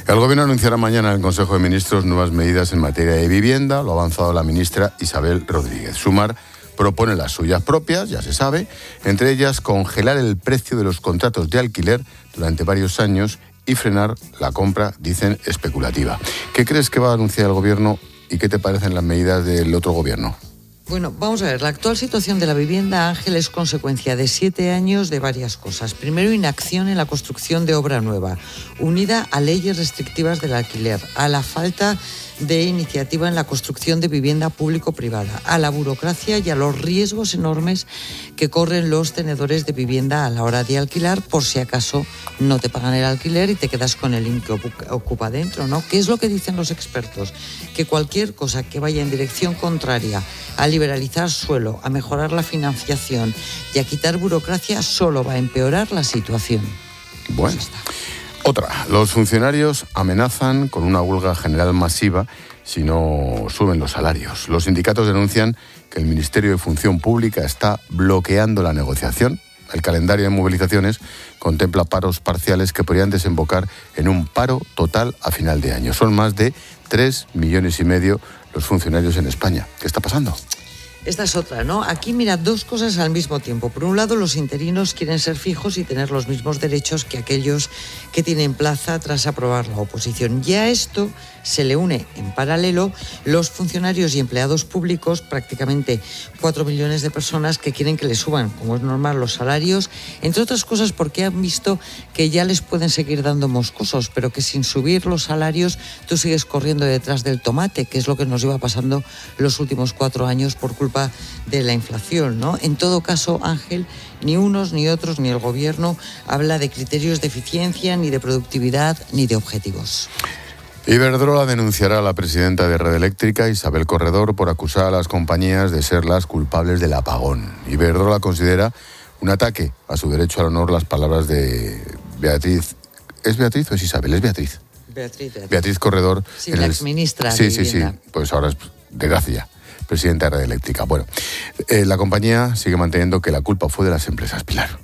El Gobierno anunciará mañana en el Consejo de Ministros nuevas medidas en materia de vivienda. Lo ha avanzado la ministra Isabel Rodríguez. Sumar propone las suyas propias, ya se sabe, entre ellas congelar el precio de los contratos de alquiler durante varios años y frenar la compra, dicen, especulativa. ¿Qué crees que va a anunciar el Gobierno y qué te parecen las medidas del otro Gobierno? Bueno, vamos a ver, la actual situación de la vivienda, Ángel, es consecuencia de siete años de varias cosas. Primero, inacción en la construcción de obra nueva, unida a leyes restrictivas del alquiler, a la falta de iniciativa en la construcción de vivienda público-privada, a la burocracia y a los riesgos enormes que corren los tenedores de vivienda a la hora de alquilar, por si acaso no te pagan el alquiler y te quedas con el I N que ocupa dentro, ¿no? ¿Qué es lo que dicen los expertos? Que cualquier cosa que vaya en dirección contraria a liberalizar suelo, a mejorar la financiación y a quitar burocracia solo va a empeorar la situación. Bueno. Pues otra, los funcionarios amenazan con una huelga general masiva si no suben los salarios. Los sindicatos denuncian que el Ministerio de Función Pública está bloqueando la negociación. El calendario de movilizaciones contempla paros parciales que podrían desembocar en un paro total a final de año. Son más de tres millones y medio los funcionarios en España. ¿Qué está pasando? Esta es otra, ¿no? Aquí, mira, dos cosas al mismo tiempo. Por un lado, los interinos quieren ser fijos y tener los mismos derechos que aquellos que tienen plaza tras aprobar la oposición. Y a esto se le une, en paralelo, los funcionarios y empleados públicos, prácticamente cuatro millones de personas que quieren que les suban, como es normal, los salarios, entre otras cosas porque han visto que ya les pueden seguir dando moscosos, pero que sin subir los salarios tú sigues corriendo detrás del tomate, que es lo que nos iba pasando los últimos cuatro años por culpa de la inflación, ¿no? En todo caso, Ángel, ni unos ni otros ni el Gobierno habla de criterios de eficiencia, ni de productividad, ni de objetivos. Iberdrola denunciará a la presidenta de Red Eléctrica, Isabel Corredor, por acusar a las compañías de ser las culpables del apagón. Iberdrola considera un ataque a su derecho al honor las palabras de Beatriz. ¿Es Beatriz o es Isabel? Es Beatriz. Beatriz, Beatriz. Beatriz Corredor. Sí, la exministra Sí, de sí, sí. Pues ahora es de gracia. Presidenta de Red Eléctrica. Bueno, eh, la compañía sigue manteniendo que la culpa fue de las empresas, Pilar.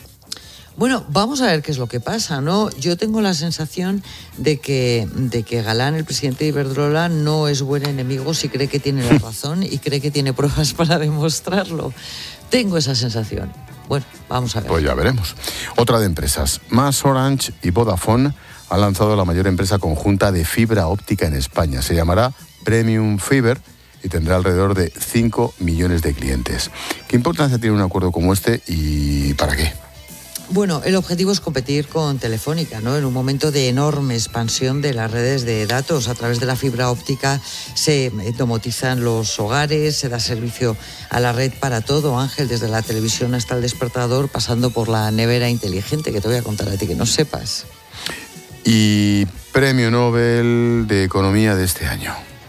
Bueno, vamos a ver qué es lo que pasa, ¿no? Yo tengo la sensación de que, de que Galán, el presidente de Iberdrola, no es buen enemigo si cree que tiene la razón y cree que tiene pruebas para demostrarlo. Tengo esa sensación. Bueno, vamos a ver. Pues ya veremos. Otra de empresas. Más Orange y Vodafone han lanzado la mayor empresa conjunta de fibra óptica en España. Se llamará Premium Fiber y tendrá alrededor de cinco millones de clientes. ¿Qué importancia tiene un acuerdo como este y para qué? Bueno, el objetivo es competir con Telefónica, ¿no? En un momento de enorme expansión de las redes de datos. A través de la fibra óptica se domotizan los hogares, se da servicio a la red para todo, Ángel, desde la televisión hasta el despertador, pasando por la nevera inteligente, que te voy a contar a ti que no sepas. Y Premio Nobel de Economía de este año.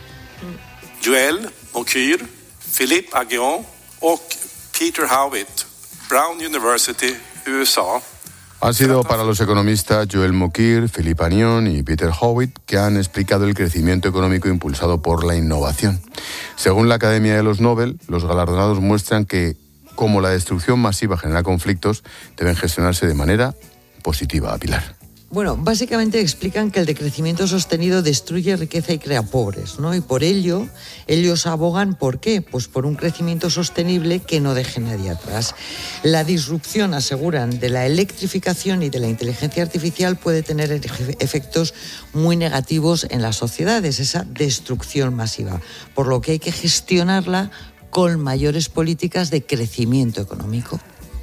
Joel Mokyr, Philippe Aghion och Peter Howitt, Brown University, U S A. Han sido para los economistas Joel Mokyr, Philippe Aghion y Peter Howitt, que han explicado el crecimiento económico impulsado por la innovación. Según la Academia de los Nobel, los galardonados muestran que, como la destrucción masiva genera conflictos, deben gestionarse de manera positiva, Pilar. Bueno, básicamente explican que el decrecimiento sostenido destruye riqueza y crea pobres, ¿no? Y por ello, ellos abogan, ¿por qué? Pues por un crecimiento sostenible que no deje nadie atrás. La disrupción, aseguran, de la electrificación y de la inteligencia artificial puede tener efectos muy negativos en las sociedades, esa destrucción masiva, por lo que hay que gestionarla con mayores políticas de crecimiento económico.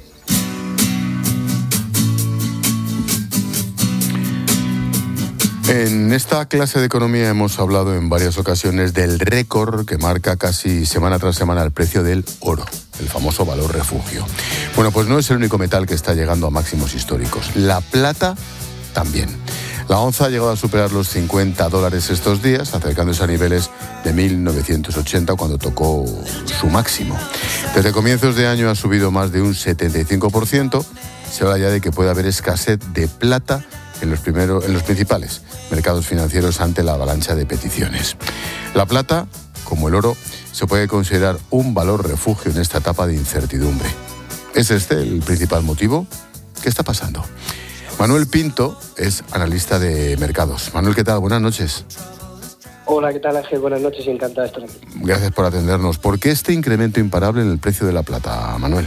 En esta clase de economía hemos hablado en varias ocasiones del récord que marca casi semana tras semana el precio del oro, el famoso valor refugio. Bueno, pues no es el único metal que está llegando a máximos históricos. La plata también. La onza ha llegado a superar los cincuenta dólares estos días, acercándose a niveles de mil novecientos ochenta cuando tocó su máximo. Desde comienzos de año ha subido más de un setenta y cinco por ciento. Se habla ya de que puede haber escasez de plata en los, primeros, en los principales mercados financieros ante la avalancha de peticiones. La plata, como el oro, se puede considerar un valor refugio en esta etapa de incertidumbre. ¿Es este el principal motivo? ¿Qué está pasando? Manuel Pinto es analista de mercados. Manuel, ¿qué tal? Buenas noches. Hola, ¿qué tal, Ángel? Buenas noches y encantado de estar aquí. Gracias por atendernos. ¿Por qué este incremento imparable en el precio de la plata, Manuel?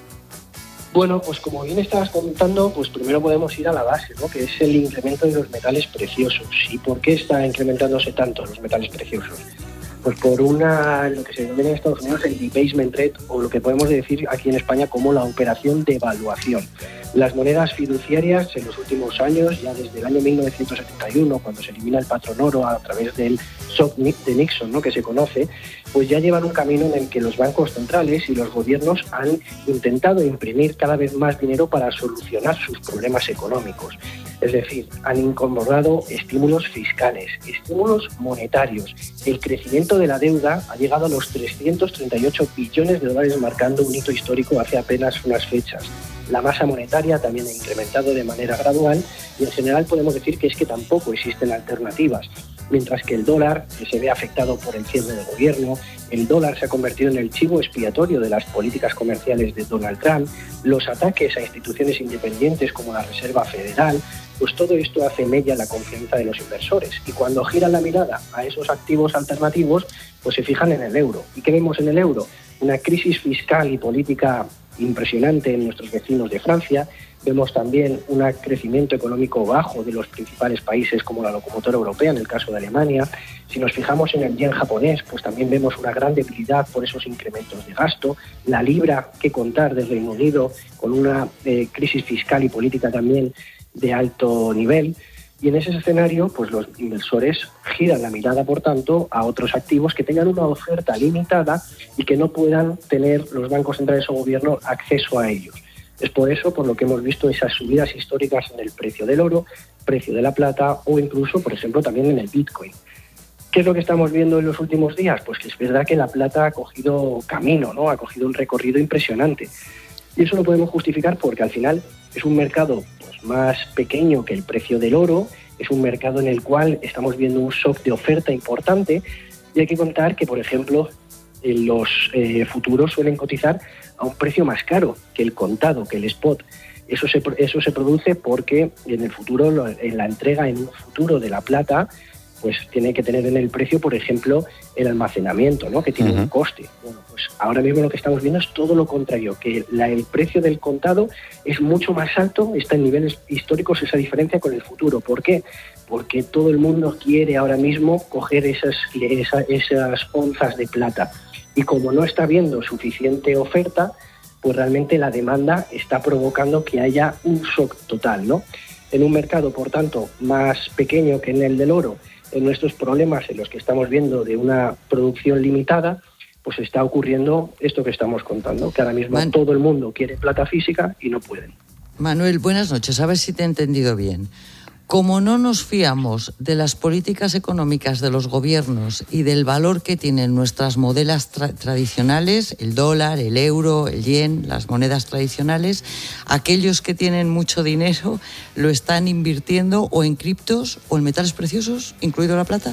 Bueno, pues como bien estabas comentando, pues primero podemos ir a la base, ¿no? Que es el incremento de los metales preciosos. ¿Y por qué está incrementándose tanto los metales preciosos? Pues por una, lo que se denomina en Estados Unidos el debasement rate, o lo que podemos decir aquí en España como la operación de evaluación. Las monedas fiduciarias en los últimos años, ya desde el año mil novecientos setenta y uno, cuando se elimina el patrón oro a través del shock de Nixon, ¿no?, que se conoce, pues ya llevan un camino en el que los bancos centrales y los gobiernos han intentado imprimir cada vez más dinero para solucionar sus problemas económicos. Es decir, han incorporado estímulos fiscales, estímulos monetarios. El crecimiento de la deuda ha llegado a los trescientos treinta y ocho billones de dólares, marcando un hito histórico hace apenas unas fechas. La masa monetaria también ha incrementado de manera gradual y en general podemos decir que es que tampoco existen alternativas. Mientras que el dólar, que se ve afectado por el cierre del gobierno, el dólar se ha convertido en el chivo expiatorio de las políticas comerciales de Donald Trump, los ataques a instituciones independientes como la Reserva Federal, pues todo esto hace mella la confianza de los inversores. Y cuando giran la mirada a esos activos alternativos, pues se fijan en el euro. ¿Y qué vemos en el euro? Una crisis fiscal y política impresionante en nuestros vecinos de Francia. Vemos también un crecimiento económico bajo de los principales países como la locomotora europea, en el caso de Alemania. Si nos fijamos en el yen japonés, pues también vemos una gran debilidad por esos incrementos de gasto. La libra, que contar del Reino Unido, con una eh, crisis fiscal y política también de alto nivel. Y en ese escenario, pues los inversores giran la mirada, por tanto, a otros activos que tengan una oferta limitada y que no puedan tener los bancos centrales o gobierno acceso a ellos. Es por eso por lo que hemos visto esas subidas históricas en el precio del oro, precio de la plata o incluso, por ejemplo, también en el Bitcoin. ¿Qué es lo que estamos viendo en los últimos días? Pues que es verdad que la plata ha cogido camino, ¿no? Ha cogido un recorrido impresionante. Y eso lo podemos justificar porque al final es un mercado pues, más pequeño que el precio del oro, es un mercado en el cual estamos viendo un shock de oferta importante y hay que contar que, por ejemplo, los eh, futuros suelen cotizar a un precio más caro que el contado, que el spot. Eso se, eso se produce porque en el futuro, en la entrega en un futuro de la plata, pues tiene que tener en el precio, por ejemplo, el almacenamiento, ¿no?, que tiene uh-huh. un coste. Bueno, pues ahora mismo lo que estamos viendo es todo lo contrario, que la, el precio del contado es mucho más alto, está en niveles históricos esa diferencia con el futuro. ¿Por qué? Porque todo el mundo quiere ahora mismo coger esas, esa, esas onzas de plata. Y como no está habiendo suficiente oferta, pues realmente la demanda está provocando que haya un shock total, ¿no? En un mercado, por tanto, más pequeño que en el del oro, en nuestros problemas en los que estamos viendo de una producción limitada, pues está ocurriendo esto que estamos contando, que ahora mismo Man- todo el mundo quiere plata física y no pueden. Manuel, buenas noches, a ver si te he entendido bien. Como no nos fiamos de las políticas económicas de los gobiernos y del valor que tienen nuestras monedas tra- tradicionales, el dólar, el euro, el yen, las monedas tradicionales, aquellos que tienen mucho dinero lo están invirtiendo o en criptos o en metales preciosos, incluido la plata.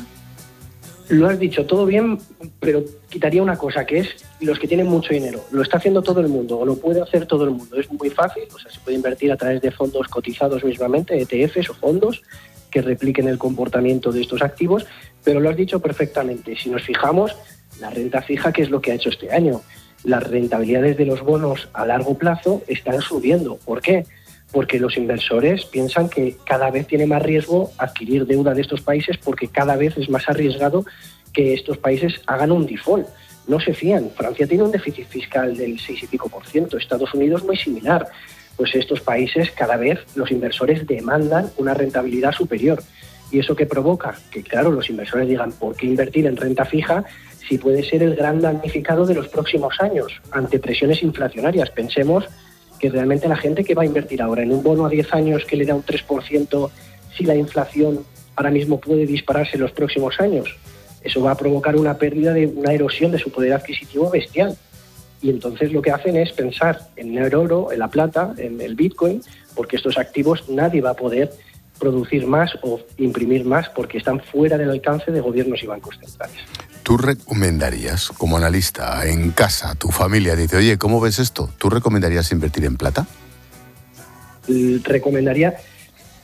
Lo has dicho todo bien, pero quitaría una cosa, que es los que tienen mucho dinero. Lo está haciendo todo el mundo, o lo puede hacer todo el mundo. Es muy fácil, o sea, se puede invertir a través de fondos cotizados mismamente, E T Fs o fondos que repliquen el comportamiento de estos activos, pero lo has dicho perfectamente. Si nos fijamos, la renta fija, ¿qué es lo que ha hecho este año? Las rentabilidades de los bonos a largo plazo están subiendo. ¿Por qué? Porque los inversores piensan que cada vez tiene más riesgo adquirir deuda de estos países porque cada vez es más arriesgado que estos países hagan un default. No se fían. Francia tiene un déficit fiscal del seis y pico por ciento, Estados Unidos muy similar. Pues estos países cada vez los inversores demandan una rentabilidad superior. ¿Y eso qué provoca? Que claro, los inversores digan, ¿por qué invertir en renta fija si puede ser el gran damnificado de los próximos años ante presiones inflacionarias? Pensemos que realmente la gente que va a invertir ahora en un bono a diez años que le da un tres por ciento, si la inflación ahora mismo puede dispararse en los próximos años, eso va a provocar una pérdida, de una erosión de su poder adquisitivo bestial. Y entonces lo que hacen es pensar en el oro, en la plata, en el Bitcoin, porque estos activos nadie va a poder producir más o imprimir más porque están fuera del alcance de gobiernos y bancos centrales. ¿Tú recomendarías, como analista, en casa, tu familia dice, oye, ¿cómo ves esto? ¿Tú recomendarías invertir en plata? Recomendaría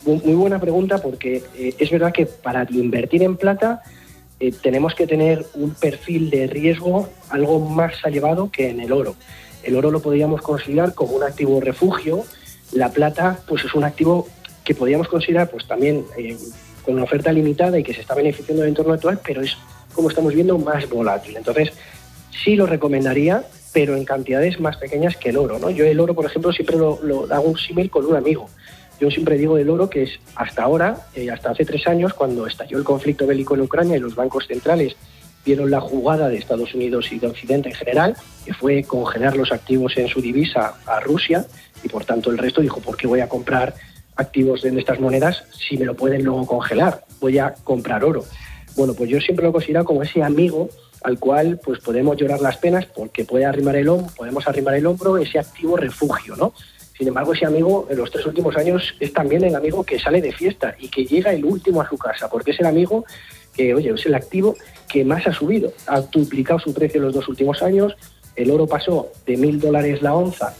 muy buena pregunta, porque eh, es verdad que para invertir en plata eh, tenemos que tener un perfil de riesgo algo más elevado que en el oro. El oro lo podríamos considerar como un activo refugio. La plata, pues es un activo que podríamos considerar pues también eh, con una oferta limitada y que se está beneficiando del entorno actual, pero es, como estamos viendo, más volátil. Entonces, sí lo recomendaría, pero en cantidades más pequeñas que el oro, ¿no? Yo el oro, por ejemplo, siempre lo, lo hago un símil con un amigo. Yo siempre digo del oro que es hasta ahora, eh, hasta hace tres años, cuando estalló el conflicto bélico en Ucrania y los bancos centrales vieron la jugada de Estados Unidos y de Occidente en general, que fue congelar los activos en su divisa a Rusia, y por tanto el resto dijo, ¿por qué voy a comprar activos en estas monedas si me lo pueden luego congelar? Voy a comprar oro. Bueno, pues yo siempre lo considero como ese amigo al cual pues podemos llorar las penas porque puede arrimar el hombro, podemos arrimar el hombro, ese activo refugio, ¿no? Sin embargo, ese amigo en los tres últimos años es también el amigo que sale de fiesta y que llega el último a su casa, porque es el amigo que, oye, es el activo que más ha subido. Ha duplicado su precio en los dos últimos años. El oro pasó de mil dólares la onza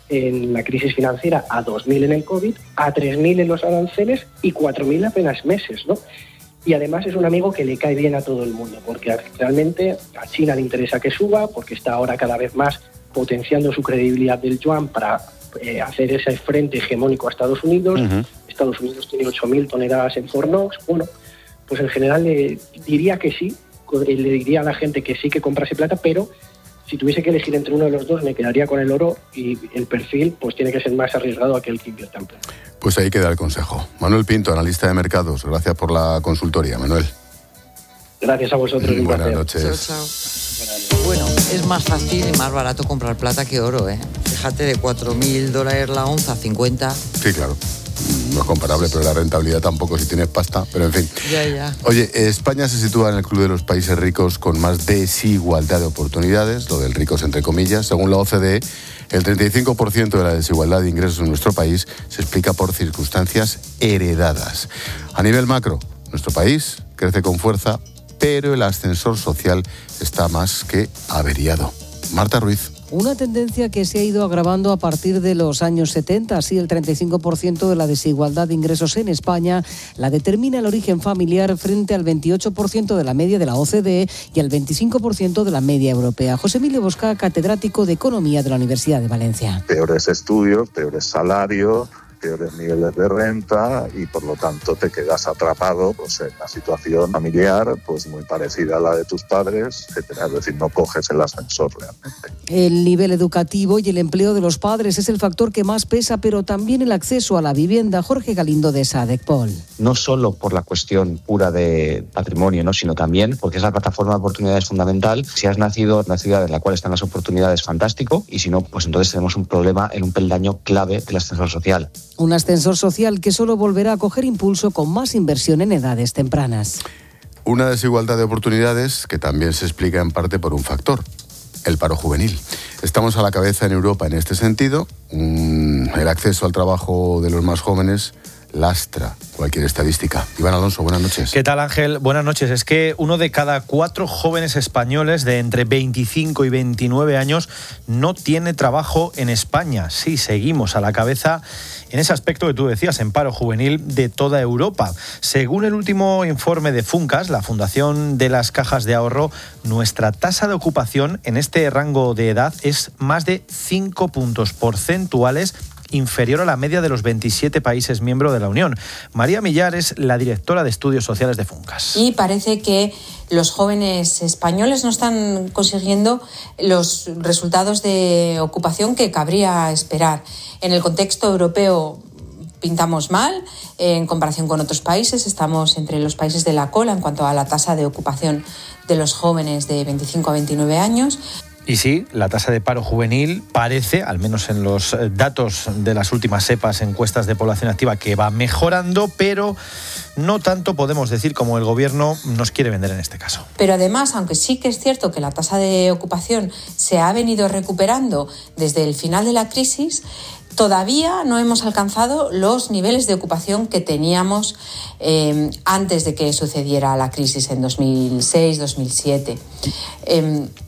en la crisis financiera a dos mil en el COVID, a tres mil en los aranceles y cuatro mil apenas meses, ¿no? Y además es un amigo que le cae bien a todo el mundo, porque realmente a China le interesa que suba, porque está ahora cada vez más potenciando su credibilidad del yuan para eh, hacer ese frente hegemónico a Estados Unidos. Uh-huh. Estados Unidos tiene ocho mil toneladas en Fornox. Bueno, pues en general le diría que sí, le diría a la gente que sí que comprase plata, pero si tuviese que elegir entre uno de los dos me quedaría con el oro, y el perfil pues tiene que ser más arriesgado aquel que invierta en plata. Pues ahí queda el consejo. Manuel Pinto, analista de mercados, gracias por la consultoría, Manuel. Gracias a vosotros. Mm, buenas noches. Chao, chao. Bueno, es más fácil y más barato comprar plata que oro, ¿eh? Fíjate, de cuatro mil dólares la onza, cincuenta. Sí, claro. No es comparable, pero la rentabilidad tampoco si tienes pasta, pero en fin. Ya, ya. Oye, España se sitúa en el club de los países ricos con más desigualdad de oportunidades, lo del ricos entre comillas. Según la O C D E, el treinta y cinco por ciento de la desigualdad de ingresos en nuestro país se explica por circunstancias heredadas. A nivel macro, nuestro país crece con fuerza, pero el ascensor social está más que averiado. Marta Ruiz. Una tendencia que se ha ido agravando a partir de los años setenta. Así, el treinta y cinco por ciento de la desigualdad de ingresos en España la determina el origen familiar, frente al veintiocho por ciento de la media de la O C D E y al veinticinco por ciento de la media europea. José Emilio Bosca, catedrático de Economía de la Universidad de Valencia. Peores estudios, peores salarios, peores niveles de renta, y por lo tanto te quedas atrapado pues en una situación familiar pues muy parecida a la de tus padres, etcétera. Es decir, no coges el ascensor realmente. El nivel educativo y el empleo de los padres es el factor que más pesa, pero también el acceso a la vivienda. Jorge Galindo, de Sadecpol. No solo por la cuestión pura de patrimonio, ¿no?, sino también porque es la plataforma de oportunidades fundamental. Si has nacido en una ciudad en la cual están las oportunidades, fantástico, y si no, pues entonces tenemos un problema en un peldaño clave del ascensor social. Un ascensor social que solo volverá a coger impulso con más inversión en edades tempranas. Una desigualdad de oportunidades que también se explica en parte por un factor: el paro juvenil. Estamos a la cabeza en Europa en este sentido. Mm, el acceso al trabajo de los más jóvenes lastra cualquier estadística. Iván Alonso, buenas noches. ¿Qué tal, Ángel? Buenas noches. Es que uno de cada cuatro jóvenes españoles de entre veinticinco y veintinueve años no tiene trabajo en España. Sí, seguimos a la cabeza en ese aspecto que tú decías, en paro juvenil de toda Europa. Según el último informe de Funcas, la Fundación de las Cajas de Ahorro, nuestra tasa de ocupación en este rango de edad es más de cinco puntos porcentuales inferior a la media de los veintisiete países miembros de la Unión. María Millar es la directora de Estudios Sociales de Funcas. Y parece que los jóvenes españoles no están consiguiendo los resultados de ocupación que cabría esperar. En el contexto europeo pintamos mal, en comparación con otros países, estamos entre los países de la cola en cuanto a la tasa de ocupación de los jóvenes de veinticinco a veintinueve años. Y sí, la tasa de paro juvenil parece, al menos en los datos de las últimas EPAs, encuestas de población activa, que va mejorando, pero no tanto podemos decir como el gobierno nos quiere vender en este caso. Pero además, aunque sí que es cierto que la tasa de ocupación se ha venido recuperando desde el final de la crisis, todavía no hemos alcanzado los niveles de ocupación que teníamos eh, antes de que sucediera la crisis en dos mil seis dos mil siete. Eh,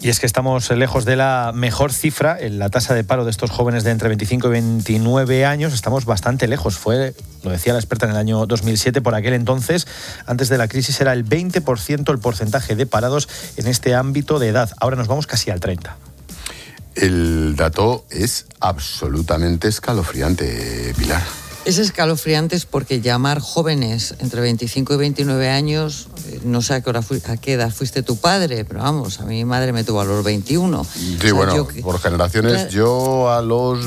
Y es que estamos lejos de la mejor cifra en la tasa de paro de estos jóvenes de entre veinticinco y veintinueve años. Estamos bastante lejos. Fue, lo decía la experta, en el año dos mil siete. Por aquel entonces, antes de la crisis, era el veinte por ciento el porcentaje de parados en este ámbito de edad. Ahora nos vamos casi al treinta por ciento. El dato es absolutamente escalofriante, Pilar. Es escalofriante porque llamar jóvenes entre veinticinco y veintinueve años, no sé a qué, hora fui, a qué edad fuiste tu padre, pero vamos, a mi madre me tuvo a los veintiuno. Sí, o sea, bueno, yo, por generaciones, claro, yo a los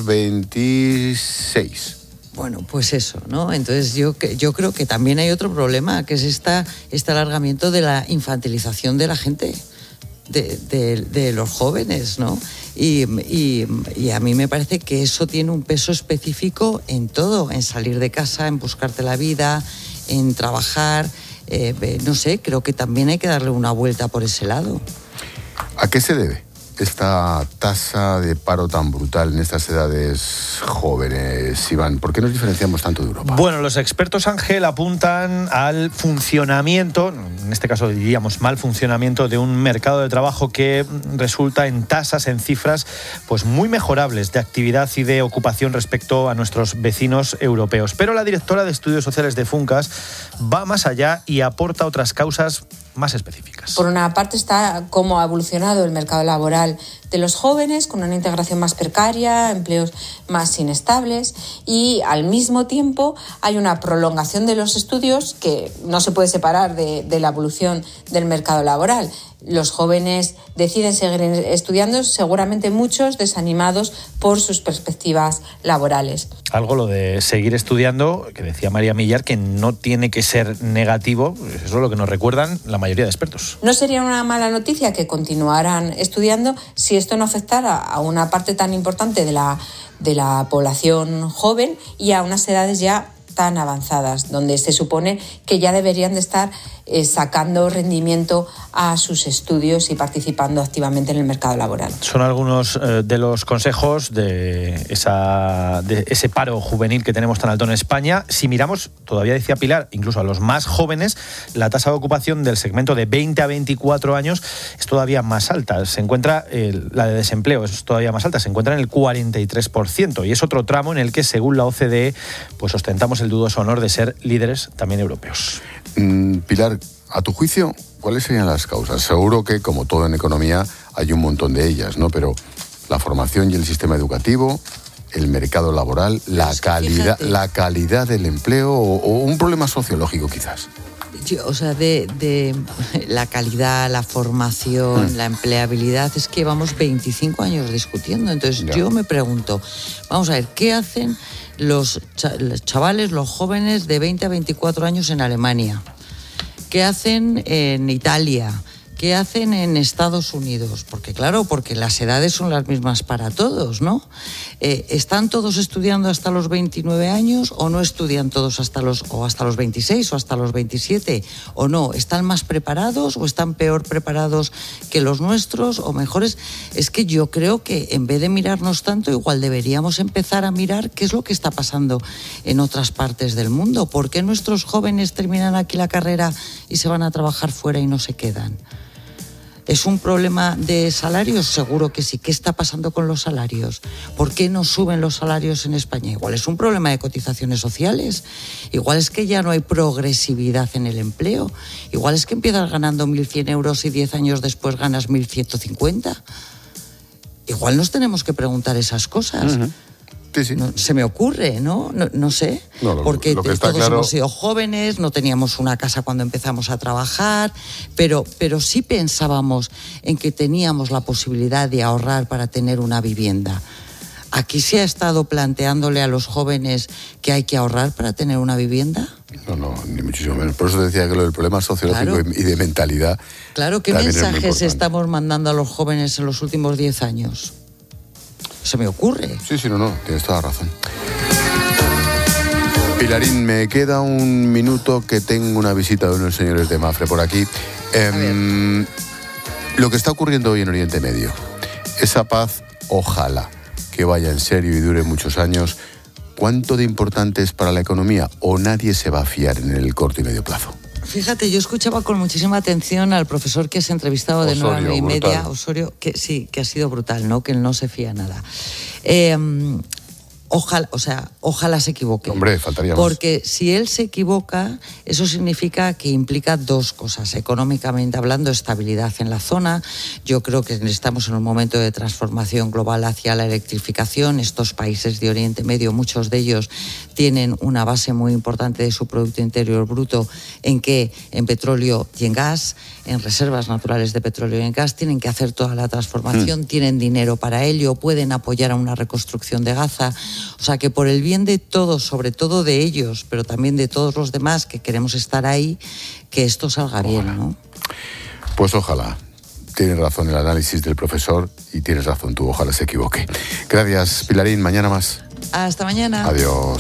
veintiséis. Bueno, pues eso, ¿no? Entonces yo, yo creo que también hay otro problema, que es esta, este alargamiento de la infantilización de la gente, de, de, de los jóvenes, ¿no? Y, y, y a mí me parece que eso tiene un peso específico en todo, en salir de casa, en buscarte la vida, en trabajar, eh, no sé, creo que también hay que darle una vuelta por ese lado. ¿A qué se debe esta tasa de paro tan brutal en estas edades jóvenes, Iván? ¿Por qué nos diferenciamos tanto de Europa? Bueno, los expertos, Ángel, apuntan al funcionamiento, en este caso diríamos mal funcionamiento, de un mercado de trabajo que resulta en tasas, en cifras, pues muy mejorables de actividad y de ocupación respecto a nuestros vecinos europeos. Pero la directora de Estudios Sociales de Funcas va más allá y aporta otras causas más específicas. Por una parte está cómo ha evolucionado el mercado laboral de los jóvenes, con una integración más precaria, empleos más inestables, y al mismo tiempo hay una prolongación de los estudios que no se puede separar de, de la evolución del mercado laboral. Los jóvenes deciden seguir estudiando, seguramente muchos desanimados por sus perspectivas laborales. Algo lo de seguir estudiando, que decía María Millar, que no tiene que ser negativo, eso es lo que nos recuerdan la mayoría de expertos. No sería una mala noticia que continuaran estudiando si esto no afectara a una parte tan importante de la, de la población joven y a unas edades ya tan avanzadas, donde se supone que ya deberían de estar eh, sacando rendimiento a sus estudios y participando activamente en el mercado laboral. Son algunos eh, de los consejos de, esa, de ese paro juvenil que tenemos tan alto en España. Si miramos, todavía decía Pilar, incluso a los más jóvenes, la tasa de ocupación del segmento de veinte a veinticuatro años es todavía más alta. Se encuentra, eh, la de desempleo es todavía más alta, se encuentra en el cuarenta y tres por ciento, y es otro tramo en el que, según la O C D E, pues ostentamos el dudoso honor de ser líderes también europeos. Mm, Pilar, a tu juicio, ¿cuáles serían las causas? Seguro que, como todo en economía, hay un montón de ellas, ¿no? Pero la formación y el sistema educativo, el mercado laboral, la calidad, la calidad del empleo o, o un problema sociológico, quizás. Yo, o sea, de, de la calidad, la formación, mm. la empleabilidad, es que llevamos veinticinco años discutiendo. Entonces ya. Yo me pregunto, vamos a ver, ¿qué hacen los chavales, los jóvenes de veinte a veinticuatro años en Alemania? ¿Qué hacen en Italia? ¿Qué hacen en Estados Unidos? Porque claro, porque las edades son las mismas para todos, ¿no? Eh, ¿Están todos estudiando hasta los veintinueve años o no estudian todos hasta los, o hasta los veintiséis o hasta los veintisiete? ¿O no? ¿Están más preparados o están peor preparados que los nuestros o mejores? Es que yo creo que en vez de mirarnos tanto, igual deberíamos empezar a mirar qué es lo que está pasando en otras partes del mundo. ¿Por qué nuestros jóvenes terminan aquí la carrera y se van a trabajar fuera y no se quedan? ¿Es un problema de salarios? Seguro que sí. ¿Qué está pasando con los salarios? ¿Por qué no suben los salarios en España? Igual es un problema de cotizaciones sociales. Igual es que ya no hay progresividad en el empleo. Igual es que empiezas ganando mil cien euros y diez años después ganas mil ciento cincuenta. Igual nos tenemos que preguntar esas cosas. Uh-huh. Sí, sí. No, se me ocurre, ¿no? No, no sé, no, lo, porque lo todos claro... hemos sido jóvenes, no teníamos una casa cuando empezamos a trabajar, pero, pero sí pensábamos en que teníamos la posibilidad de ahorrar para tener una vivienda. ¿Aquí se ha estado planteándole a los jóvenes que hay que ahorrar para tener una vivienda? No, no, ni muchísimo menos. Por eso decía que lo del problema sociológico claro. y de mentalidad. Claro, ¿qué mensajes estamos mandando a los jóvenes en los últimos diez años? Se me ocurre. Sí, sí, no, no, tienes toda la razón. Pilarín, me queda un minuto que tengo una visita de unos señores de Mafre por aquí. Eh, lo que está ocurriendo hoy en Oriente Medio, esa paz, ojalá que vaya en serio y dure muchos años. ¿Cuánto de importante es para la economía o nadie se va a fiar en el corto y medio plazo? Fíjate, yo escuchaba con muchísima atención al profesor que se ha entrevistado de Osorio, nueve y media, brutal. Osorio, que sí, que ha sido brutal, ¿no? Que él no se fía nada. Eh, Ojalá, o sea, ojalá se equivoque. Hombre, faltaría más. Porque si él se equivoca, eso significa que implica dos cosas. Económicamente hablando, estabilidad en la zona. Yo creo que estamos en un momento de transformación global hacia la electrificación. Estos países de Oriente Medio, muchos de ellos tienen una base muy importante de su Producto Interior Bruto en que en petróleo y en gas, en reservas naturales de petróleo y en gas, tienen que hacer toda la transformación, mm. tienen dinero para ello, pueden apoyar a una reconstrucción de Gaza. O sea que por el bien de todos, sobre todo de ellos, pero también de todos los demás que queremos estar ahí, que esto salga ojalá. bien, ¿no? Pues ojalá. Tienes razón el análisis del profesor y tienes razón tú, ojalá se equivoque. Gracias, Pilarín. Mañana más. Hasta mañana. Adiós.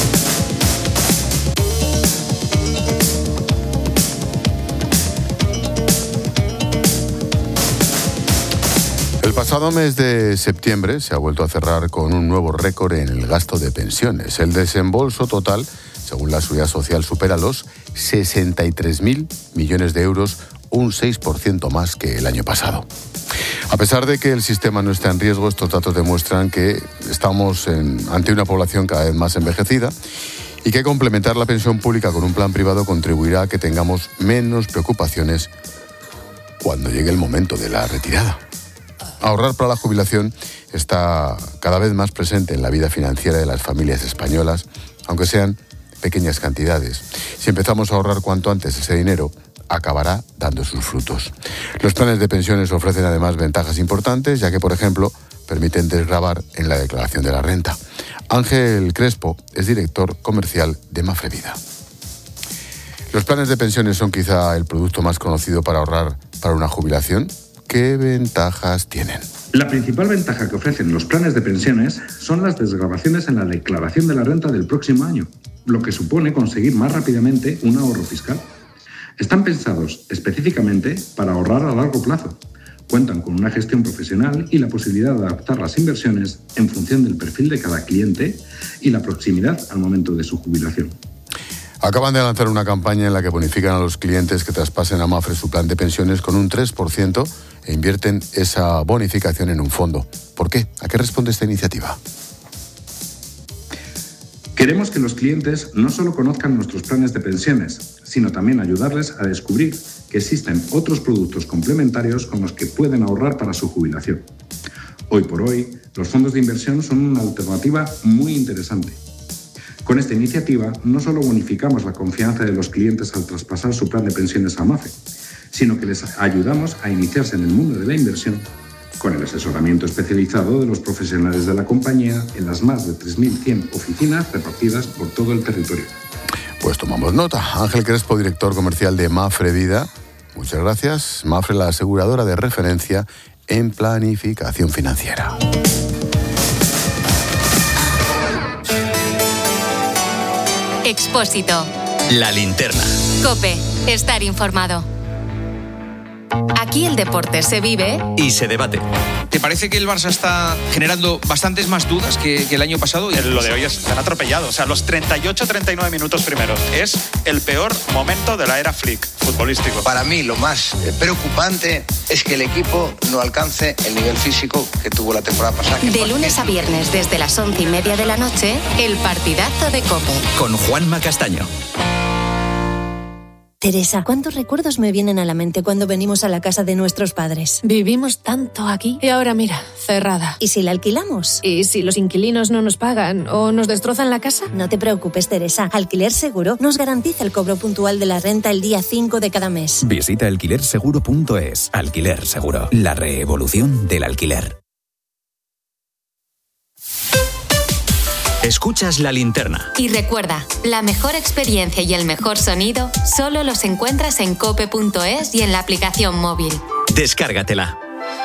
El pasado mes de septiembre se ha vuelto a cerrar con un nuevo récord en el gasto de pensiones. El desembolso total, según la Seguridad Social, supera los sesenta y tres mil millones de euros, un seis por ciento más que el año pasado. A pesar de que el sistema no está en riesgo, estos datos demuestran que estamos en, ante una población cada vez más envejecida y que complementar la pensión pública con un plan privado contribuirá a que tengamos menos preocupaciones cuando llegue el momento de la retirada. Ahorrar para la jubilación está cada vez más presente en la vida financiera de las familias españolas, aunque sean pequeñas cantidades. Si empezamos a ahorrar cuanto antes, ese dinero acabará dando sus frutos. Los planes de pensiones ofrecen además ventajas importantes, ya que, por ejemplo, permiten desgravar en la declaración de la renta. Ángel Crespo es director comercial de Mafre Vida. Los planes de pensiones son quizá el producto más conocido para ahorrar para una jubilación. ¿Qué ventajas tienen? La principal ventaja que ofrecen los planes de pensiones son las desgravaciones en la declaración de la renta del próximo año, lo que supone conseguir más rápidamente un ahorro fiscal. Están pensados específicamente para ahorrar a largo plazo. Cuentan con una gestión profesional y la posibilidad de adaptar las inversiones en función del perfil de cada cliente y la proximidad al momento de su jubilación. Acaban de lanzar una campaña en la que bonifican a los clientes que traspasen a Mafre su plan de pensiones con un tres por ciento e invierten esa bonificación en un fondo. ¿Por qué? ¿A qué responde esta iniciativa? Queremos que los clientes no solo conozcan nuestros planes de pensiones, sino también ayudarles a descubrir que existen otros productos complementarios con los que pueden ahorrar para su jubilación. Hoy por hoy, los fondos de inversión son una alternativa muy interesante. Con esta iniciativa, no solo bonificamos la confianza de los clientes al traspasar su plan de pensiones a Mafre, sino que les ayudamos a iniciarse en el mundo de la inversión con el asesoramiento especializado de los profesionales de la compañía en las más de tres mil cien oficinas repartidas por todo el territorio. Pues tomamos nota. Ángel Crespo, director comercial de Mafre Vida. Muchas gracias. Mafre, la aseguradora de referencia en planificación financiera. Expósito. La linterna. COPE. Estar informado. Aquí el deporte se vive y se debate. ¿Te parece que el Barça está generando bastantes más dudas que, que el año pasado? Lo de hoy es tan atropellado. O sea, los treinta y ocho treinta y nueve minutos primeros es el peor momento de la era Flick futbolístico. Para mí lo más preocupante es que el equipo no alcance el nivel físico que tuvo la temporada pasada. De lunes a viernes desde las once y media de la noche, el partidazo de COPE. Con Juanma Castaño. Teresa, ¿cuántos recuerdos me vienen a la mente cuando venimos a la casa de nuestros padres? Vivimos tanto aquí y ahora mira, cerrada. ¿Y si la alquilamos? ¿Y si los inquilinos no nos pagan o nos destrozan la casa? No te preocupes, Teresa. Alquiler Seguro nos garantiza el cobro puntual de la renta el día cinco de cada mes. Visita alquiler seguro punto es. Alquiler Seguro, la revolución del alquiler. Escuchas La Linterna. Y recuerda, la mejor experiencia y el mejor sonido solo los encuentras en cope punto es y en la aplicación móvil. Descárgatela.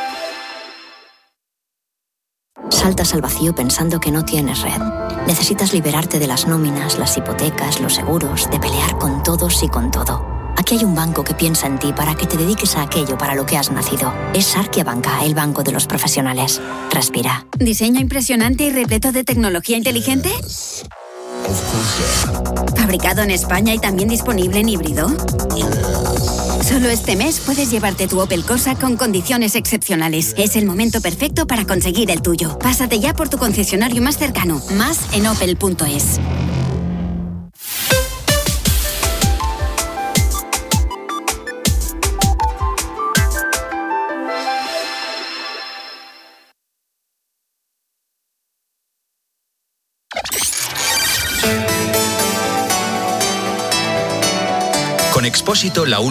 Saltas al vacío pensando que no tienes red. Necesitas liberarte de las nóminas, las hipotecas, los seguros, de pelear con todos y con todo. Aquí hay un banco que piensa en ti para que te dediques a aquello para lo que has nacido. Es Sarkia Banca, el banco de los profesionales. Respira. ¿Diseño impresionante y repleto de tecnología inteligente? ¿Fabricado en España y también disponible en híbrido? Solo este mes puedes llevarte tu Opel Corsa con condiciones excepcionales. Es el momento perfecto para conseguir el tuyo. Pásate ya por tu concesionario más cercano. Más en opel punto es. Con Expósito, la